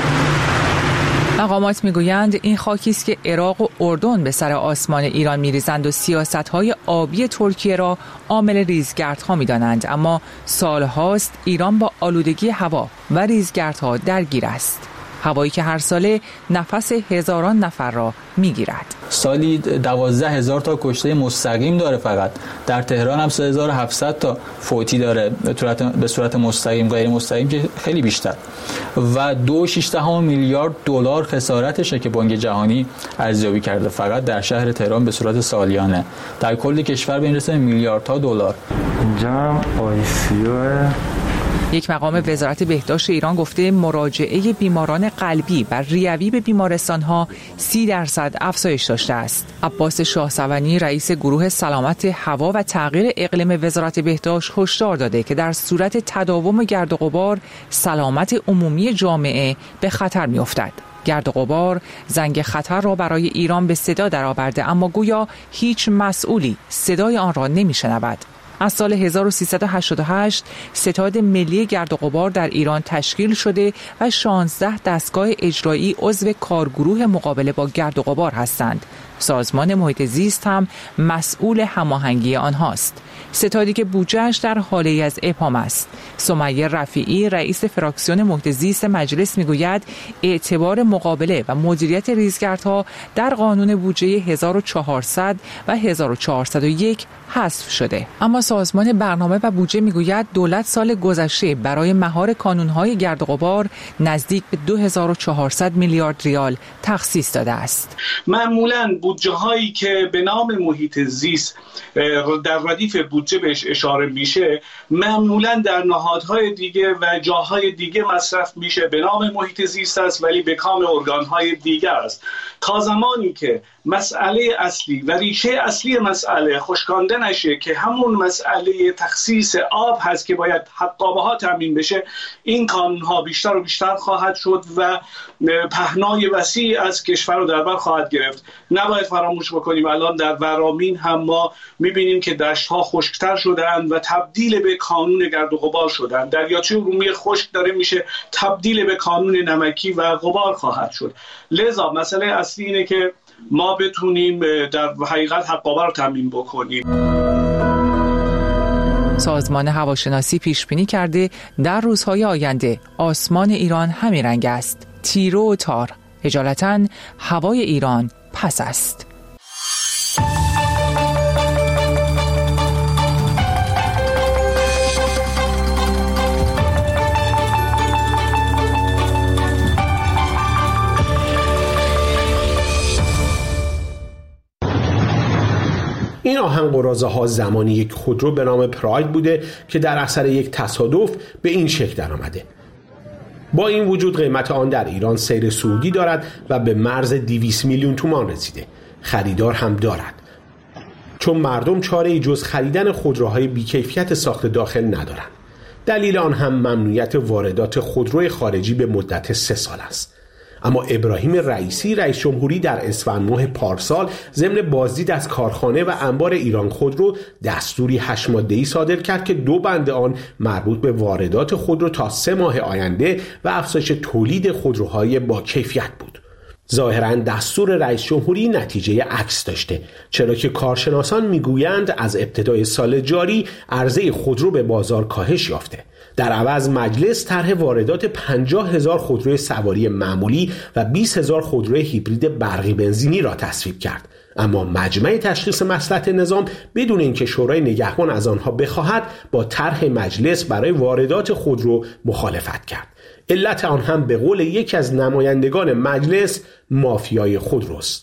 مقامات میگویند این خاکی است که عراق و اردن به سر آسمان ایران میریزند و سیاست‌های آبی ترکیه را عامل ریزگردها می‌دانند، اما سال‌هاست ایران با آلودگی هوا و ریزگردها درگیر است. هوایی که هر ساله نفس هزاران نفر را میگیرد. سالی 12,000 تا کشته مستقیم داره، فقط در تهران هم 3700 تا فوتی داره به صورت مستقیم، غیر مستقیم که خیلی بیشتر، و 2.6 میلیارد دلار خسارتشه که بانک جهانی ارزیابی کرده فقط در شهر تهران به صورت سالیانه. در کل کشور به این رسه میلیاردها دلار. اینجا آیسیو. یک مقام وزارت بهداشت ایران گفته مراجعه بیماران قلبی بر ریوی به بیمارستان‌ها 30% افزایش داشته است. عباس شاهسوانی رئیس گروه سلامت هوا و تغییر اقلیم وزارت بهداشت هشدار داده که در صورت تداوم گرد و غبار سلامت عمومی جامعه به خطر می‌افتد. گرد و غبار زنگ خطر را برای ایران به صدا درآورده، اما گویا هیچ مسئولی صدای آن را نمی‌شنود. از سال 1388 ستاد ملی گرد و غبار در ایران تشکیل شده و 16 دستگاه اجرایی عضو کارگروه مقابله با گرد و غبار هستند. سازمان محیط زیست هم مسئول هماهنگی آنهاست. ستادی که بودجه‌اش در حاله از ابهام است. سمیه رفیعی رئیس فراکسیون محیط زیست مجلس میگوید اعتبار مقابله و مدیریت ریزگردها در قانون بودجه 1400 و 1401 حذف شده. اما سازمان برنامه و بودجه میگوید دولت سال گذشته برای مهار کانون‌های گرد و غبار نزدیک به 2400 میلیارد ریال تخصیص داده است. معمولاً بودجه هایی که به نام محیط زیست در ردیف بودجه بهش اشاره میشه معمولاً در نهادهای دیگه و جاهای دیگه مصرف میشه، به نام محیط زیست است ولی به کام ارگانهای دیگر است. تا زمانی که مسئله اصلی و ریشه اصلی مسئله خشکانده نشه که همون مسئله تخصیص آب هست که باید حقابه ها تامین بشه، این کانون ها بیشتر و بیشتر خواهد شد و پهنای وسیع از کشور رو در بر خواهد گرفت. نباید فراموش بکنیم الان در ورامین هم ما میبینیم که دشت ها خشکتر شدن و تبدیل به کانون گرد و غبار شدن. دریاچه ارومیه خشک داره میشه، تبدیل به کانون نمکی و غبار خواهد شد. لذا مسئله اصلی اینه که ما بتونیم در حقیقت حقابه رو تامین بکنیم. سازمان هواشناسی پیش بینی کرده در روزهای آینده آسمان ایران همین رنگ است، تیره و تار. اجالتاً هوای ایران پس است. این آهن قراضه ها زمانی یک خودرو به نام پراید بوده که در اثر یک تصادف به این شکل در آمده. با این وجود قیمت آن در ایران سیر صعودی دارد و به مرز 200 میلیون تومان رسیده. خریدار هم دارد، چون مردم چاره‌ای جز خریدن خودروهای بیکیفیت ساخت داخل ندارند. دلیل آن هم ممنوعیت واردات خودروی خارجی به مدت 3 سال است. اما ابراهیم رئیسی رئیس جمهوری در اسفند ماه پارسال ضمن بازدید از کارخانه و انبار ایران خودرو دستوری 8 ماده‌ای صادر کرد که 2 بند آن مربوط به واردات خودرو تا 3 ماه آینده و افزایش تولید خودروهای با کیفیت بود. ظاهراً دستور رئیس جمهوری نتیجه عکس داشته، چرا که کارشناسان میگویند از ابتدای سال جاری عرضه خودرو به بازار کاهش یافته. در عوض مجلس طرح واردات 50,000 خودروی سواری معمولی و 20,000 خودروی هیبرید برقی بنزینی را تصویب کرد. اما مجمع تشخیص مصلحت نظام بدون اینکه شورای نگهبان از آنها بخواهد با طرح مجلس برای واردات خودرو مخالفت کرد. علت آن هم به قول یکی از نمایندگان مجلس مافیای خودروست.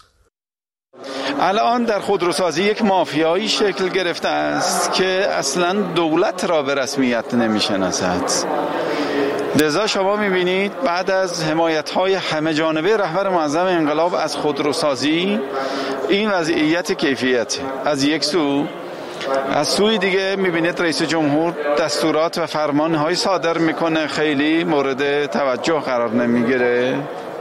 الان در خودروسازی یک مافیایی شکل گرفته است که اصلا دولت را به رسمیت نمیشناسد. لذا شما میبینید بعد از حمایت‌های همه جانبه رهبر معظم انقلاب از خودروسازی این وضعیت کیفیت از یک سو، از سوی دیگه میبینید رئیس جمهور دستورات و فرمانهای صادر میکنه خیلی مورد توجه قرار نمیگیره.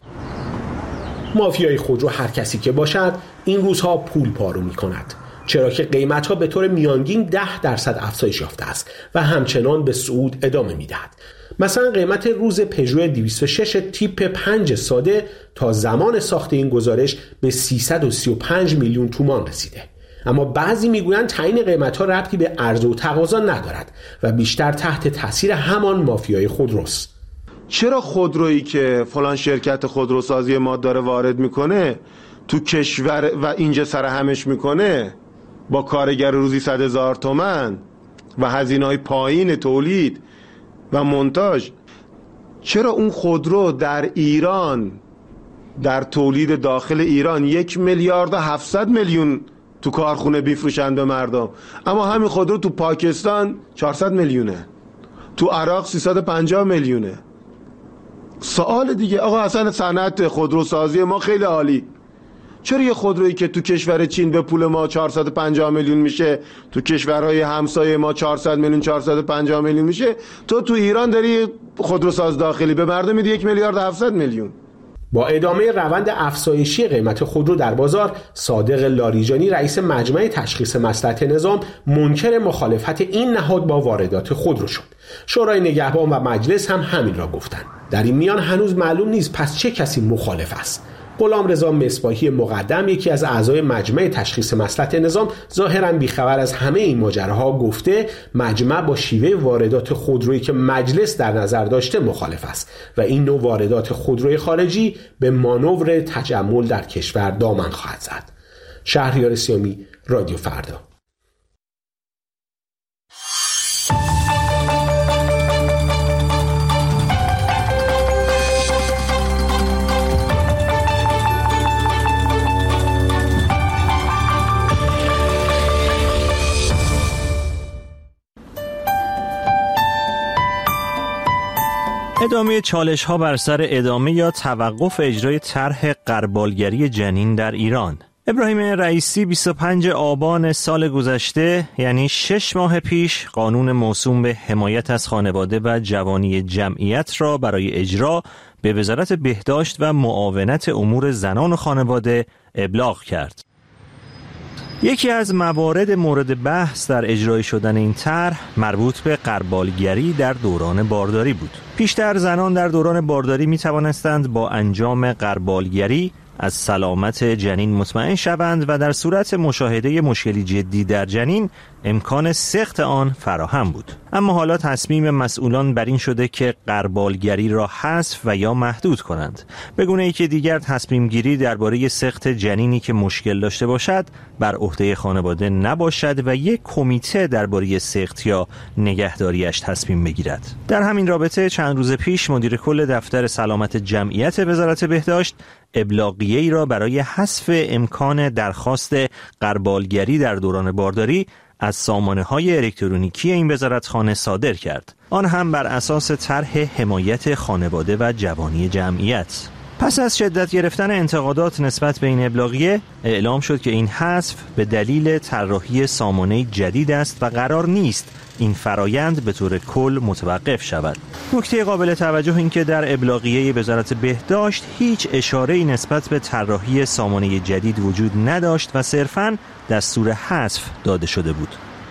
مافیای خودرو هر کسی که باشد این روزها پول پارو میکند، چرا که قیمتها به طور میانگین 10% افزایش یافته است و همچنان به صعود ادامه میدهد. مثلا قیمت روز پژو 206 تیپ 5 ساده تا زمان ساخت این گزارش به 335 میلیون تومان رسیده. اما بعضی میگویند تعیین قیمت‌ها ربطی به عرضه و تقاضا ندارد و بیشتر تحت تاثیر همان مافیای خودروست. چرا خودرویی که فلان شرکت خودروسازی ما داره وارد میکنه تو کشور و اینجا سر همش میکنه با کارگر روزی 100,000 تومان و هزینه‌های پایین تولید و مونتاژ، چرا اون خودرو در ایران در تولید داخل ایران 1,700,000,000 تو کارخونه بیفروشن به مردم، اما همین خودرو تو پاکستان 400 میلیونه، تو عراق 350 میلیونه. سوال دیگه، آقا اصلا صنعت خودروسازی ما خیلی عالی، چرا یه خودرویی که تو کشور چین به پول ما 450 میلیون میشه، تو کشورهای همسایه ما 400 میلیون 450 میلیون میشه، تو ایران داری خودروساز داخلی به مردم میدی 1,700,000,000؟ با ادامه روند افزایشی قیمت خودرو در بازار، صادق لاریجانی رئیس مجمع تشخیص مصلحت نظام منکر مخالفت این نهاد با واردات خودرو شد. شورای نگهبان و مجلس هم همین را گفتند. در این میان هنوز معلوم نیست پس چه کسی مخالف است. غلامرضا مصباحی مقدم، یکی از اعضای مجمع تشخیص مصلحت نظام، ظاهراً بیخبر از همه این ماجراها گفته مجمع با شیوه واردات خودرویی که مجلس در نظر داشته مخالف است و این نوع واردات خودروی خارجی به مانور تجمل در کشور دامن خواهد زد. شهریار سیامی، رادیو فردا. ادامه چالش ها بر سر ادامه یا توقف اجرای طرح غربالگری جنین در ایران. ابراهیم رئیسی 25 آبان سال گذشته، یعنی 6 ماه پیش، قانون موسوم به حمایت از خانواده و جوانی جمعیت را برای اجرا به وزارت بهداشت و معاونت امور زنان و خانواده ابلاغ کرد. یکی از موارد مورد بحث در اجرای شدن این طرح مربوط به غربالگری در دوران بارداری بود. پیشتر زنان در دوران بارداری می توانستند با انجام غربالگری از سلامت جنین مطمئن شوند و در صورت مشاهده مشکلی جدی در جنین امکان سقط آن فراهم بود. اما حالا تصمیم مسئولان بر این شده که غربالگری را حذف و یا محدود کنند، به گونه‌ای که دیگر تصمیم گیری درباره سقط جنینی که مشکل داشته باشد بر عهده خانواده نباشد و یک کمیته درباره سقط یا نگهداریش تصمیم بگیرد. در همین رابطه چند روز پیش مدیر کل دفتر سلامت جمعیت وزارت بهداشت ابلاغیه‌ای را برای حذف امکان درخواست غربالگری در دوران بارداری از سامانه‌های الکترونیکی این وزارتخانه صادر کرد. آن هم بر اساس طرح حمایت خانواده و جوانی جمعیت. پس از شدت گرفتن انتقادات نسبت به این ابلاغیه، اعلام شد که این حذف به دلیل طراحی سامانه جدید است و قرار نیست این فرایند به طور کل متوقف شود. نکته قابل توجه این که در ابلاغیه وزارت بهداشت هیچ اشاره‌ای نسبت به طراحی سامانه جدید وجود نداشت و صرفاً دستور حذف داده شده بود.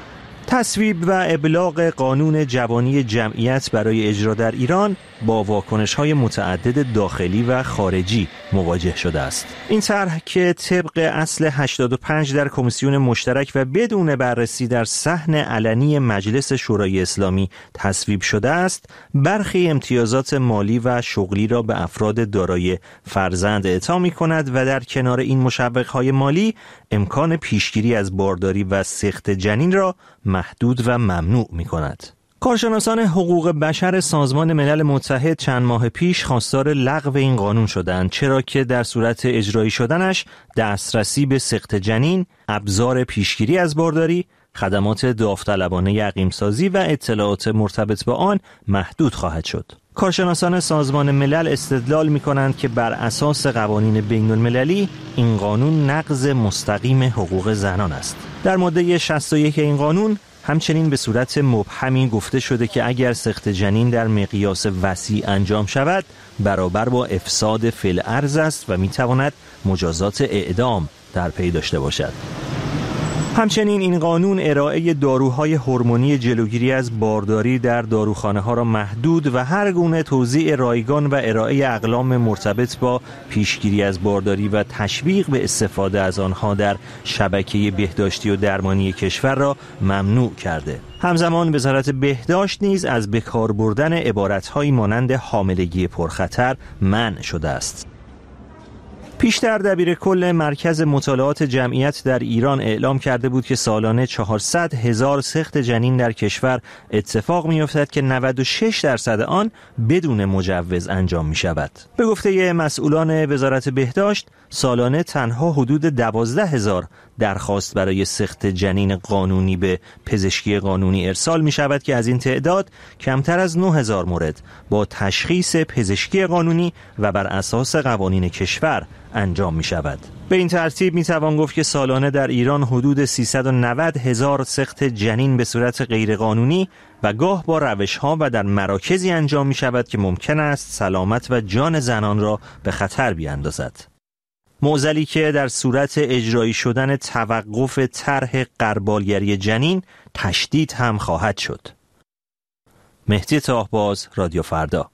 تصویب و ابلاغ قانون جوانی جمعیت برای اجرا در ایران با واکنش‌های متعدد داخلی و خارجی مواجه شده است. این طرح که طبق اصل 85 در کمیسیون مشترک و بدون بررسی در صحن علنی مجلس شورای اسلامی تصویب شده است، برخی امتیازات مالی و شغلی را به افراد دارای فرزند اعطا می‌کند و در کنار این مشوق‌های مالی امکان پیشگیری از بارداری و سقط جنین را محدود و ممنوع می‌کند. کارشناسان حقوق بشر سازمان ملل متحد چند ماه پیش خواستار لغو این قانون شدند، چرا که در صورت اجرایی شدنش دسترسی به سقط جنین، ابزار پیشگیری از بارداری، خدمات داوطلبانه یقیم‌سازی و اطلاعات مرتبط با آن محدود خواهد شد. کارشناسان سازمان ملل استدلال می‌کنند که بر اساس قوانین بین‌المللی این قانون نقض مستقیم حقوق زنان است. در ماده 61 این قانون همچنین به صورت مبهمی گفته شده که اگر سقط جنین در مقیاس وسیع انجام شود برابر با افساد فی الارض است و میتواند مجازات اعدام در پی داشته باشد. همچنین این قانون ارائه داروهای هورمونی جلوگیری از بارداری در داروخانه‌ها را محدود و هر گونه توزیع رایگان و ارائه اقلام مرتبط با پیشگیری از بارداری و تشویق به استفاده از آنها در شبکه بهداشتی و درمانی کشور را ممنوع کرده. همزمان وزارت بهداشت نیز از بکار بردن عبارت‌هایی مانند حاملگی پرخطر منع شده است. پیشتر دبیرکل مرکز مطالعات جمعیت در ایران اعلام کرده بود که سالانه 400,000 سقط جنین در کشور اتفاق می‌افتد که 96% آن بدون مجوز انجام می‌شود. به گفته مسئولان وزارت بهداشت، سالانه تنها حدود 12,000 درخواست برای سقط جنین قانونی به پزشکی قانونی ارسال می‌شود که از این تعداد کمتر از 9,000 مورد با تشخیص پزشکی قانونی و بر اساس قوانین کشور انجام می شود. به این ترتیب می توان گفت که سالانه در ایران حدود 390,000 سقط جنین به صورت غیرقانونی و گاه با روش‌ها و در مراکزی انجام می شود که ممکن است سلامت و جان زنان را به خطر بیاندازد. معضلی که در صورت اجرایی شدن توقف طرح غربالگری جنین تشدید هم خواهد شد. مهدی طاهباز، رادیو فردا.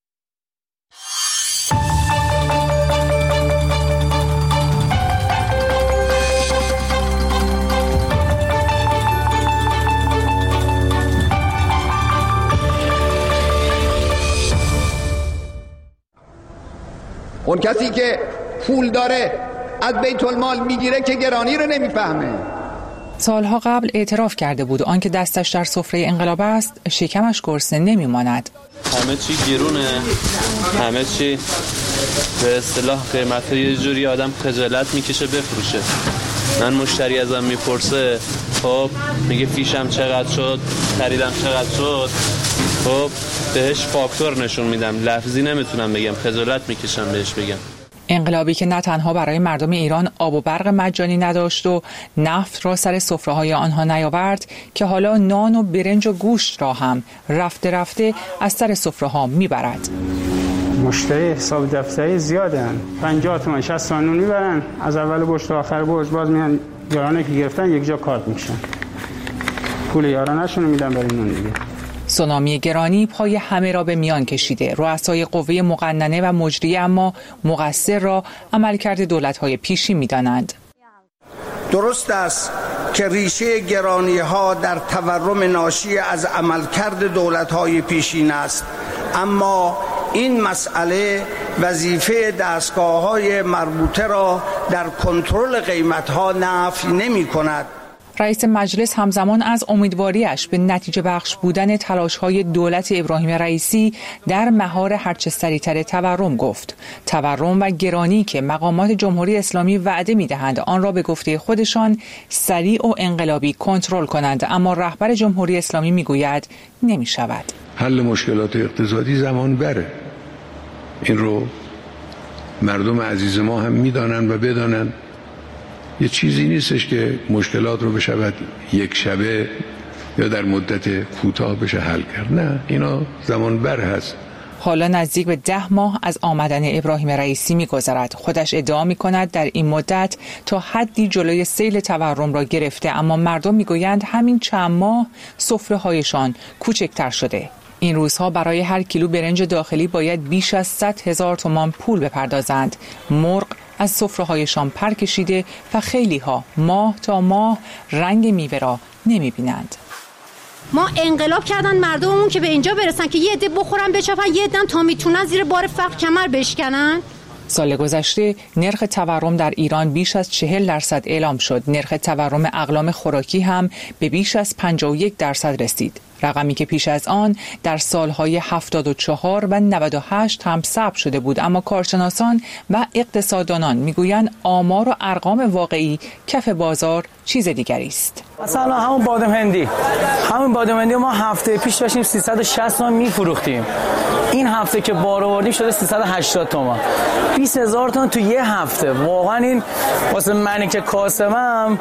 اون کسی که پول داره از بیت المال میگیره که گرانی رو نمیفهمه. سالها قبل اعتراف کرده بود آنکه دستش در سفره انقلاب است شکمش گرسنه نمیماند. همه چی گرونه، همه چی به اصطلاح قیمت یه جوری آدم خجالت میکشه بفروشه. من مشتری ازم میپرسه خب میگه فیشم چقدر شد، خریدم چقدر شد، خب بهش فاکتور نشون میدم، لفظی نمیتونم بگم، خجالت میکشم بهش بگم. انقلابی که نه تنها برای مردم ایران آب و برق مجانی نداشت و نفت را سر سفره‌های آنها نیاورد که حالا نان و برنج و گوشت را هم رفته رفته از سر سفره‌ها میبرد. مشتری حساب دفتری زیادن، 50 تومن 60 تومن میبرن، از اول برج تا آخر برج باز میان یارانه که گرفتن یک جا کارت میکشن، پول یارانه‌شون میدن برای نون دیگه. سونامی گرانی پای همه را به میان کشیده. رؤسای قوه مقننه و مجریه اما مقصر را عملکرد دولت‌های پیشین می‌دانند. درست است که ریشه گرانی‌ها در تورم ناشی از عملکرد دولت‌های پیشین است، اما این مسئله وظیفه دستگاه‌های مربوطه را در کنترل قیمت‌ها نفی نمی‌کند. رئیس مجلس همزمان از امیدواریش به نتیجه بخش بودن تلاش‌های دولت ابراهیم رئیسی در مهار هرچه سریع‌تر تورم گفت. تورم و گرانی که مقامات جمهوری اسلامی وعده می‌دهند آن را به گفته خودشان سریع و انقلابی کنترل کنند، اما رهبر جمهوری اسلامی می‌گوید نمی‌شود. حل مشکلات اقتصادی زمان بره. این رو مردم عزیز ما هم می‌دانند و بدانند. یه چیزی نیستش که مشکلات رو بشود یک شبه یا در مدت کوتاه بشه حل کرد. نه، اینا زمان بر هست. حالا نزدیک به 10 ماه از آمدن ابراهیم رئیسی می‌گذرد. خودش ادعا می‌کند در این مدت تا حدی جلوی سیل تورم را گرفته، اما مردم می‌گویند همین چند ماه سفره‌هایشان کوچکتر شده. این روزها برای هر کیلو برنج داخلی باید بیش از 100,000 تومان پول بپردازند. مرغ از سفره‌هایشان پر کشیده و خیلی‌ها ماه تا ماه رنگ میوه را نمی‌بینند. ما انقلاب کردن مردممون که به اینجا برسن که یه عده بخورن بچپن، یه عده تا میتونن زیر بار فقر کمر بشکنن. سال گذشته نرخ تورم در ایران بیش از 40% اعلام شد. نرخ تورم اقلام خوراکی هم به بیش از 51% رسید. رقمی که پیش از آن در سالهای 74 و 98 هم ثبت شده بود، اما کارشناسان و اقتصاددانان میگویند آمار و ارقام واقعی کف بازار چیز دیگری است. مثلا همون بادام هندی ما هفته پیش داشتیم 360 تومان میفروختیم. این هفته که بار آوردیم شده 380 تومان. 20,000 تومان تو یه هفته. واقعا این واسه منی که کاسبم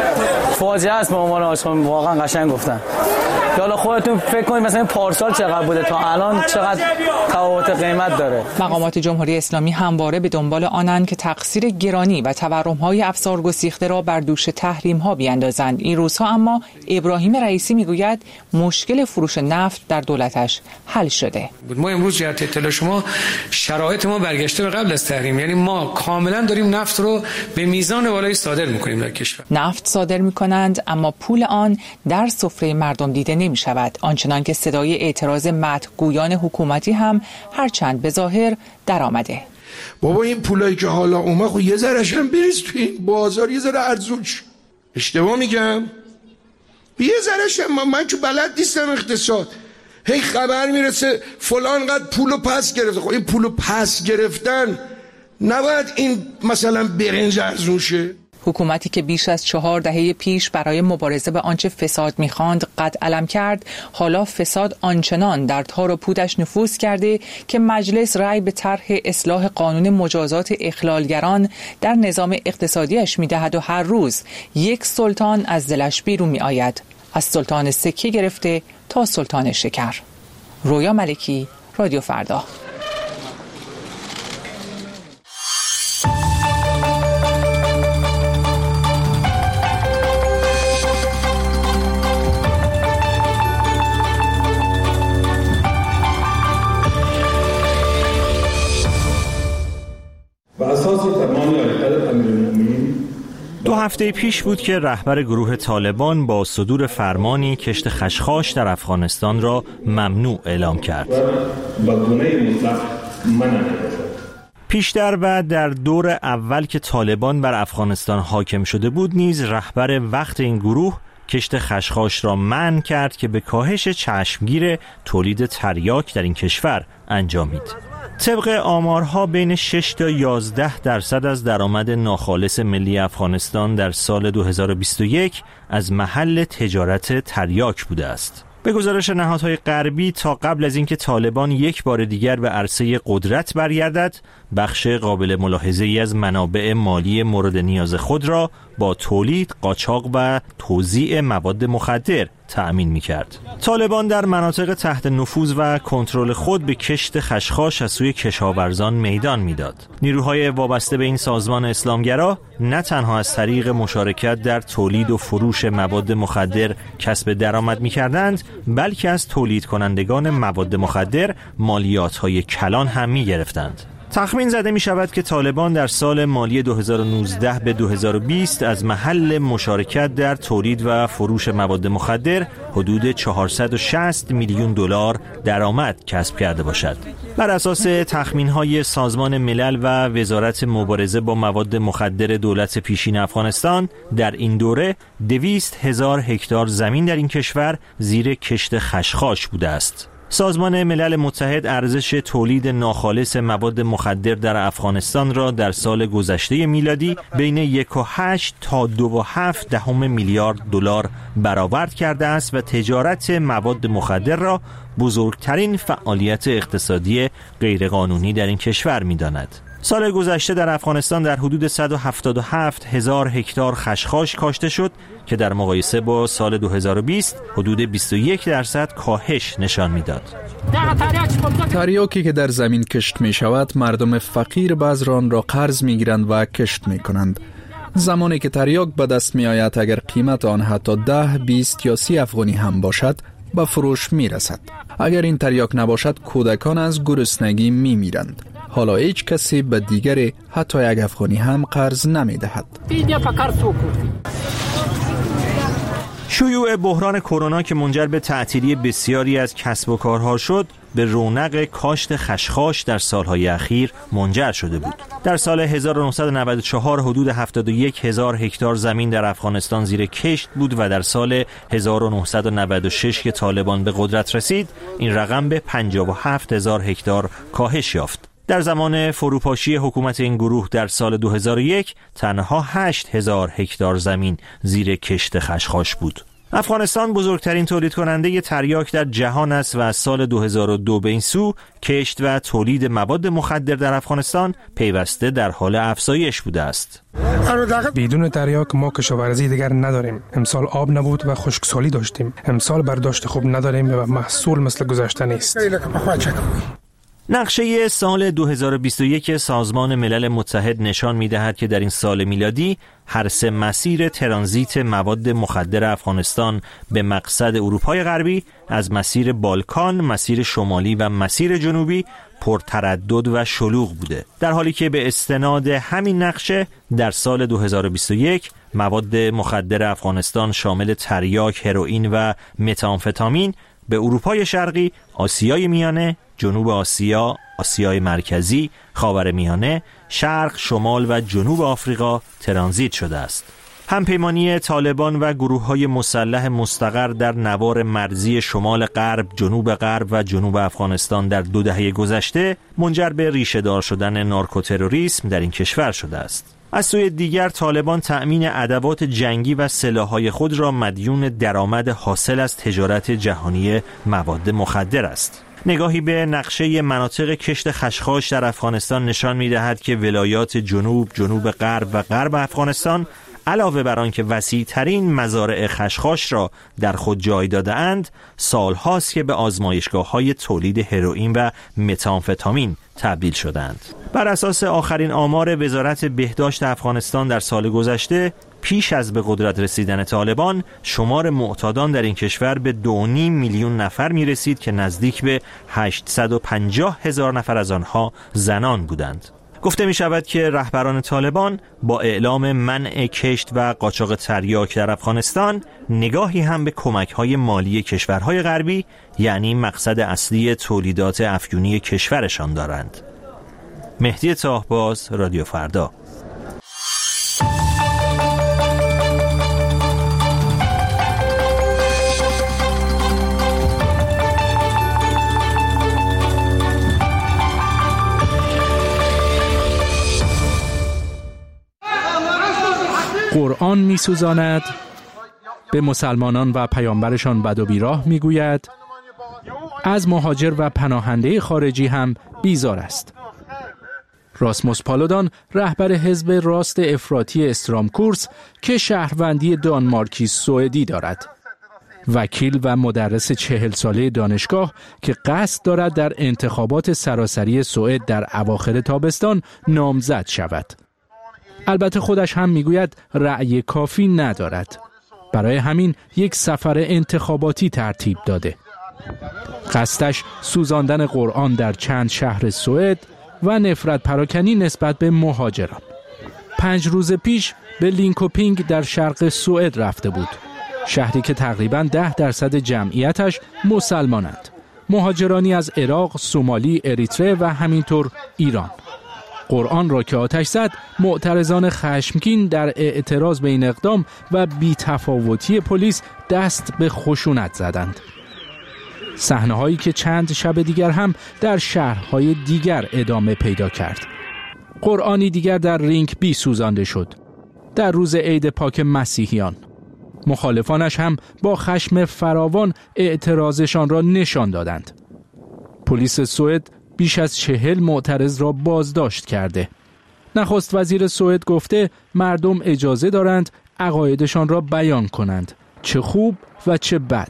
فاجعه است. به عنوان آشغال واقعا قشنگ گفتن. حالا خودتون فکر کنید مثلا پارسال چقدر بوده تا الان چقدر تفاوت قیمت داره. مقامات جمهوری اسلامی همواره به دنبال آنند که تقصیر گرانی و تورم‌های افسارگسیخته را بر دوش تحریم‌ها بیاندازند. این روزها اما ابراهیم رئیسی میگوید مشکل فروش نفت در دولتش حل شده. ما امروز جهت اطلاع شما شرایط ما برگشته به قبل از تحریم، یعنی ما کاملا داریم نفت رو به میزان بالایی صادر می‌کنیم در کشور. نفت صادر می‌کنند اما پول آن در سفره مردم دیده نمی‌شود، آنچنان که صدای اعتراض مدحگویان حکومتی هم هرچند به ظاهر در آمده. بابا این پولایی که حالا اومد خب یه ذره‌ش هم بریز تو این بازار، یه ذره ارزونش. اشتباه میگم؟ یه ذره‌ش من که بلد نیستم اقتصاد. هی خبر میرسه فلان قد پولو پس گرفته. خب این پولو پس گرفتن نباید این مثلا برنج ارزون شه. حکومتی که بیش از 4 دهه پیش برای مبارزه با آنچه فساد می‌خواند قد علم کرد، حالا فساد آنچنان در تار و پودش نفوذ کرده که مجلس رأی به طرح اصلاح قانون مجازات اخلالگران در نظام اقتصادیش می‌دهد و هر روز یک سلطان از دلش بیرون می‌آید، از سلطان سکه گرفته تا سلطان شکر. رویا ملکی، رادیو فردا. دو هفته پیش بود که رهبر گروه طالبان با صدور فرمانی کشت خشخاش در افغانستان را ممنوع اعلام کرد. پیشتر و در دور اول که طالبان بر افغانستان حاکم شده بود نیز رهبر وقت این گروه کشت خشخاش را منع کرد که به کاهش چشمگیر تولید تریاک در این کشور انجامید. طبق آمارها بین 6 تا 11% از درآمد ناخالص ملی افغانستان در سال 2021 از محل تجارت تریاک بوده است. به گزارش نهادهای غربی تا قبل از اینکه طالبان یک بار دیگر به عرصه قدرت برگردد، بخش قابل ملاحظه‌ای از منابع مالی مورد نیاز خود را با تولید، قاچاق و توزیع مواد مخدر تأمین می‌کرد. طالبان در مناطق تحت نفوذ و کنترل خود به کشت خشخاش از سوی کشاورزان میدان میداد. نیروهای وابسته به این سازمان اسلامگرا نه تنها از طریق مشارکت در تولید و فروش مواد مخدر کسب درآمد می‌کردند، بلکه از تولید کنندگان مواد مخدر مالیات‌های کلان هم می‌گرفتند. تخمین زده می شود که طالبان در سال مالی 2019 به 2020 از محل مشارکت در تولید و فروش مواد مخدر حدود 460 میلیون دلار درآمد کسب کرده باشد. بر اساس تخمین‌های سازمان ملل و وزارت مبارزه با مواد مخدر دولت پیشین افغانستان، در این دوره 200,000 هکتار زمین در این کشور زیر کشت خشخاش بوده است. سازمان ملل متحد ارزش تولید ناخالص مواد مخدر در افغانستان را در سال گذشته میلادی بین 1.8 تا 2.7 میلیارد دلار برآورد کرده است و تجارت مواد مخدر را بزرگترین فعالیت اقتصادی غیرقانونی در این کشور می‌داند. سال گذشته در افغانستان در حدود 177,000 هکتار خشخاش کاشته شد که در مقایسه با سال 2020 حدود 21% کاهش نشان میداد. تریاکی که در زمین کشت می شود، مردم فقیر بعض آن را قرض می گیرند و کشت می کنند. زمانی که تریاک به دست می آید، اگر قیمت آن حتی 10، 20 یا 30 افغانی هم باشد، به فروش می رسد. اگر این تریاک نباشد، کودکان از گرسنگی می میرند. حالا هیچ کسی به دیگری حتی 1 افغانی هم قرض نمی دهد. شیوع بحران کرونا که منجر به تعطیلی بسیاری از کسب و کارها شد، به رونق کاشت خشخاش در سالهای اخیر منجر شده بود. در سال 1994 حدود 71,000 هکتار زمین در افغانستان زیر کشت بود و در سال 1996 که طالبان به قدرت رسید، این رقم به 57,000 هکتار کاهش یافت. در زمان فروپاشی حکومت این گروه در سال 2001 تنها 8,000 هکتار زمین زیر کشت خشخاش بود. افغانستان بزرگترین تولید کننده تریاک در جهان است و از سال 2002 به این سو کشت و تولید مواد مخدر در افغانستان پیوسته در حال افزایش بوده است. بدون تریاک ما کشاورزی دیگر نداریم. امسال آب نبود و خشکسالی داشتیم. امسال برداشت خوب نداریم و محصول مثل گذشته نیست. نقشه سال 2021 سازمان ملل متحد نشان می‌دهد که در این سال میلادی هر 3 مسیر ترانزیت مواد مخدر افغانستان به مقصد اروپای غربی از مسیر بالکان، مسیر شمالی و مسیر جنوبی پرتردد و شلوغ بوده، در حالی که به استناد همین نقشه در سال 2021 مواد مخدر افغانستان شامل تریاک، هروئین و متامفتامین به اروپای شرقی، آسیای میانه، جنوب آسیا، آسیای مرکزی، خاورمیانه، شرق، شمال و جنوب آفریقا ترانزیت شده است. همپیمانی طالبان و گروه‌های مسلح مستقر در نوار مرزی شمال غرب، جنوب غرب و جنوب افغانستان در 2 دهه گذشته منجر به ریشه‌دار شدن نارکوتروریسم در این کشور شده است. از سوی دیگر طالبان تأمین ادوات جنگی و سلاح‌های خود را مدیون درآمد حاصل از تجارت جهانی مواد مخدر است. نگاهی به نقشه مناطق کشت خشخاش در افغانستان نشان می‌دهد که ولایات جنوب، جنوب غرب و غرب افغانستان علاوه بر آنکه وسیع‌ترین مزارع خشخاش را در خود جای داده‌اند، سال‌هاست که به آزمایشگاه‌های تولید هروئین و متامفتامین تبدیل شدند. بر اساس آخرین آمار وزارت بهداشت افغانستان در سال گذشته، پیش از به قدرت رسیدن طالبان، شمار معتادان در این کشور به 2.5 میلیون نفر می رسید که نزدیک به 850,000 نفر از آنها زنان بودند. گفته می شود که رهبران طالبان با اعلام منع کشت و قاچاق تریاک در افغانستان نگاهی هم به کمک‌های مالی کشورهای غربی، یعنی مقصد اصلی تولیدات افیونی کشورشان دارند. مهدی طاهباز، رادیو فردا. قرآن می‌سوزاند، به مسلمانان و پیامبرشان بد و بیراه می‌گوید، از مهاجر و پناهنده خارجی هم بیزار است. راسموس پالودان، رهبر حزب راست افراطی استرام کورس که شهروندی دانمارکی سوئدی دارد، وکیل و مدرس 40 ساله دانشگاه که قصد دارد در انتخابات سراسری سوئد در اواخر تابستان نامزد شود. البته خودش هم میگوید رأی کافی ندارد. برای همین یک سفر انتخاباتی ترتیب داده. قصدش سوزاندن قرآن در چند شهر سوئد و نفرت پراکنی نسبت به مهاجران. 5 روز پیش به لینکوپینگ در شرق سوئد رفته بود، شهری که تقریباً 10% جمعیتش مسلمانند. مهاجرانی از عراق، سومالی، اریتره و همینطور ایران. قرآن را که آتش زد، معترضان خشمگین در اعتراض به این اقدام و بی‌تفاوتی پلیس دست به خشونت زدند. صحنه‌هایی که چند شب دیگر هم در شهرهای دیگر ادامه پیدا کرد. قرآنی دیگر در رینکبی سوزانده شد در روز عید پاک مسیحیان. مخالفانش هم با خشم فراوان اعتراضشان را نشان دادند. پلیس سوئد بیش از 40 معترض را بازداشت کرده. نخست وزیر سوئد گفته مردم اجازه دارند عقایدشان را بیان کنند، چه خوب و چه بد.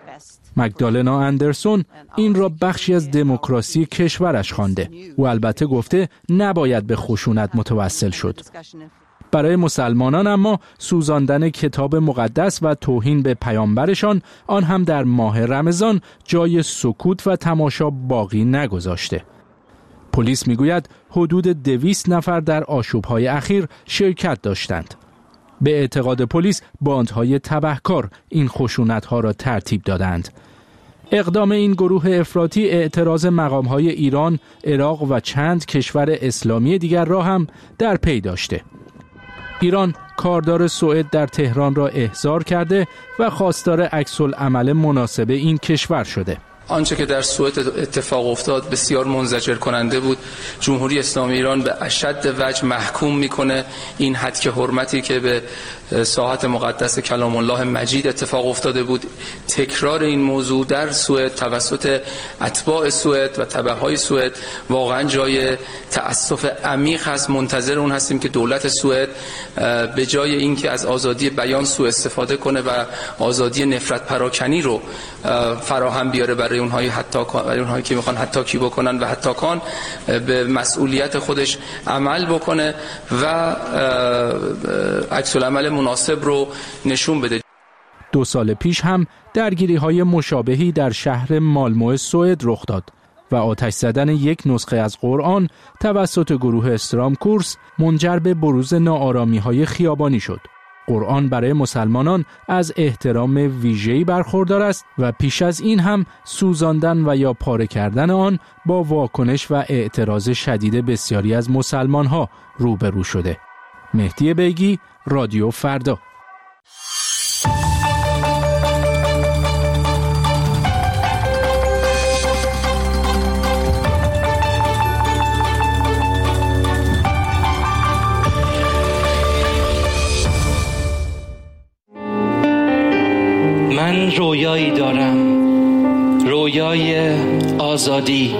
مگدالنا اندرسون این را بخشی از دموکراسی کشورش خوانده و البته گفته نباید به خشونت متوسل شد. برای مسلمانان اما سوزاندن کتاب مقدس و توهین به پیامبرشان، آن هم در ماه رمضان، جای سکوت و تماشا باقی نگذاشته. پلیس میگوید حدود 200 نفر در آشوب‌های اخیر شرکت داشتند. به اعتقاد پلیس باندهای تبهکار این خشونت‌ها را ترتیب دادند. اقدام این گروه افراطی اعتراض مقام‌های ایران، عراق و چند کشور اسلامی دیگر را هم در پی داشته. ایران کاردار سوئد در تهران را احضار کرده و خواستار عکس‌العمل مناسب این کشور شده. آنچه که در سوئد اتفاق افتاد بسیار منزجر کننده بود. جمهوری اسلامی ایران به اشد وجه محکوم میکنه این حد حرمتی که به ساحت مقدس کلام الله مجید اتفاق افتاده بود. تکرار این موضوع در سوئد توسط اتباع سوئد و تبعهای سوئد واقعا جای تأسف عمیق هست. منتظر اون هستیم که دولت سوئد به جای اینکه از آزادی بیان سوء استفاده کنه و آزادی نفرت پراکنی رو فراهم بیاره برای اونهایی که میخوان حتاکی بکنن و حتاکان، به مسئولیت خودش عمل بکنه و عکس العمل مناسب رو نشون بده. 2 سال پیش هم درگیری‌های مشابهی در شهر مالمو سوئد رخ داد و آتش زدن یک نسخه از قرآن توسط گروه استرام کورس منجر به بروز ناآرامی‌های خیابانی شد. قرآن برای مسلمانان از احترام ویژه‌ای برخوردار است و پیش از این هم سوزاندن و یا پاره کردن آن با واکنش و اعتراض شدید بسیاری از مسلمان‌ها روبرو شده. مهدی بیگی، رادیو فردا. من رویایی دارم، رویای آزادی،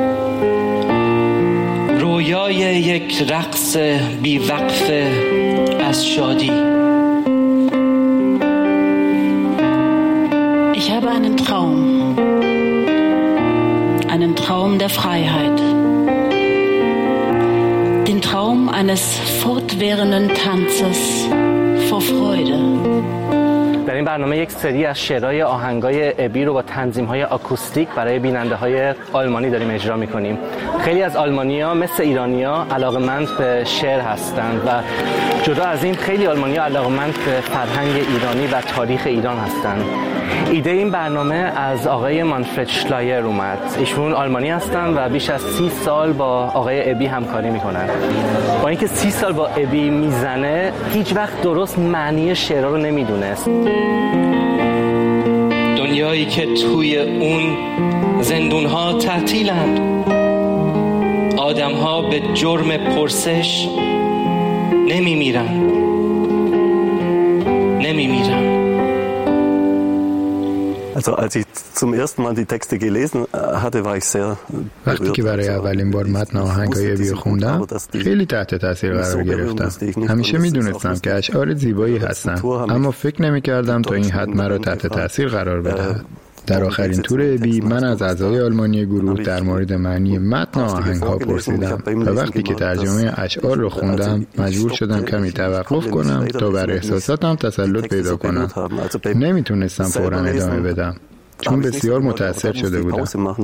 رویای یک رقص بی‌وقف از شادی. Ich habe einen Traum der Freiheit, den Traum eines fortwährenden Tanzes vor Freude. در این برنامه یک سری از شعرهای آهنگای ابی رو با تنظیم‌های آکوستیک برای بیننده‌های آلمانی داریم اجرا می‌کنیم. خیلی از آلمانی‌ها مثل ایرانی‌ها علاقه‌مند به شعر هستند و جدا از این خیلی آلمانی‌ها علاقه‌مند به فرهنگ ایرانی و تاریخ ایران هستند. ایده این برنامه از آقای مانفرد شلایر اومد. ایشون آلمانی هستن و بیش از 30 سال با آقای ابی همکاری میکنن. با اینکه 30 سال با ابی میزنه، هیچ وقت درست معنی شعرها رو نمیدونست. دنیایی که توی اون زندونها تعطیلند، آدمها به جرم پرسش نمیمیرن. Also als ich zum ersten Mal die Texte gelesen hatte, war ich sehr وقتی که برای اولین بار متن آهنگای ابی خوندم خیلی تحت تاثیر قرار گرفتم. همیشه میدونستم که اشعار زیبایی هستند، اما فکر نمی‌کردم تا این حد مرا تحت تاثیر قرار بدهد. در آخرین تور ابی من از اعضای آلمانی گروه در مورد معنی متن آهنگ‌ها پرسیدم و وقتی که ترجمه اشعار رو خوندم مجبور شدم کمی توقف کنم تا بر احساساتم تسلط پیدا کنم. نمیتونستم فوراً ادامه بدم. چون بسیار متأثر شده بودم.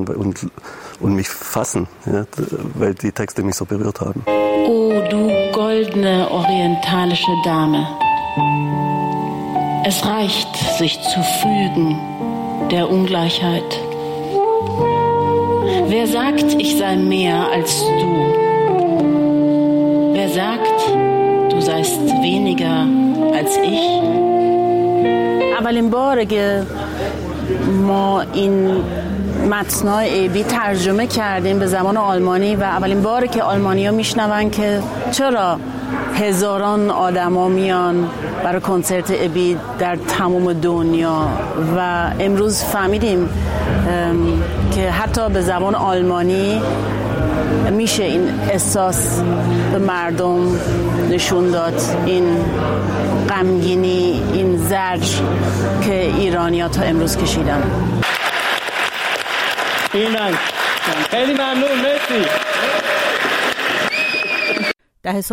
O du goldene orientalische Dame, es reicht, sich zu fügen der Ungleichheit. Wer sagt, ich sei mehr als du? Wer sagt, du seist weniger als ich? اولین باره که ما این متنای ایبی ترجمه کردیم به زبان آلمانی و اولین باره که آلمانی‌ها میشنون که چرا هزاران آدما میان برای کنسرت ایبی در تمام دنیا و امروز فهمیدیم که حتی به زبان آلمانی میشه این احساس به مردم نشون داد، این غمگینی، این زجر که ایرانی‌ها تا امروز کشیدن. خیلی ممنون، مرسی.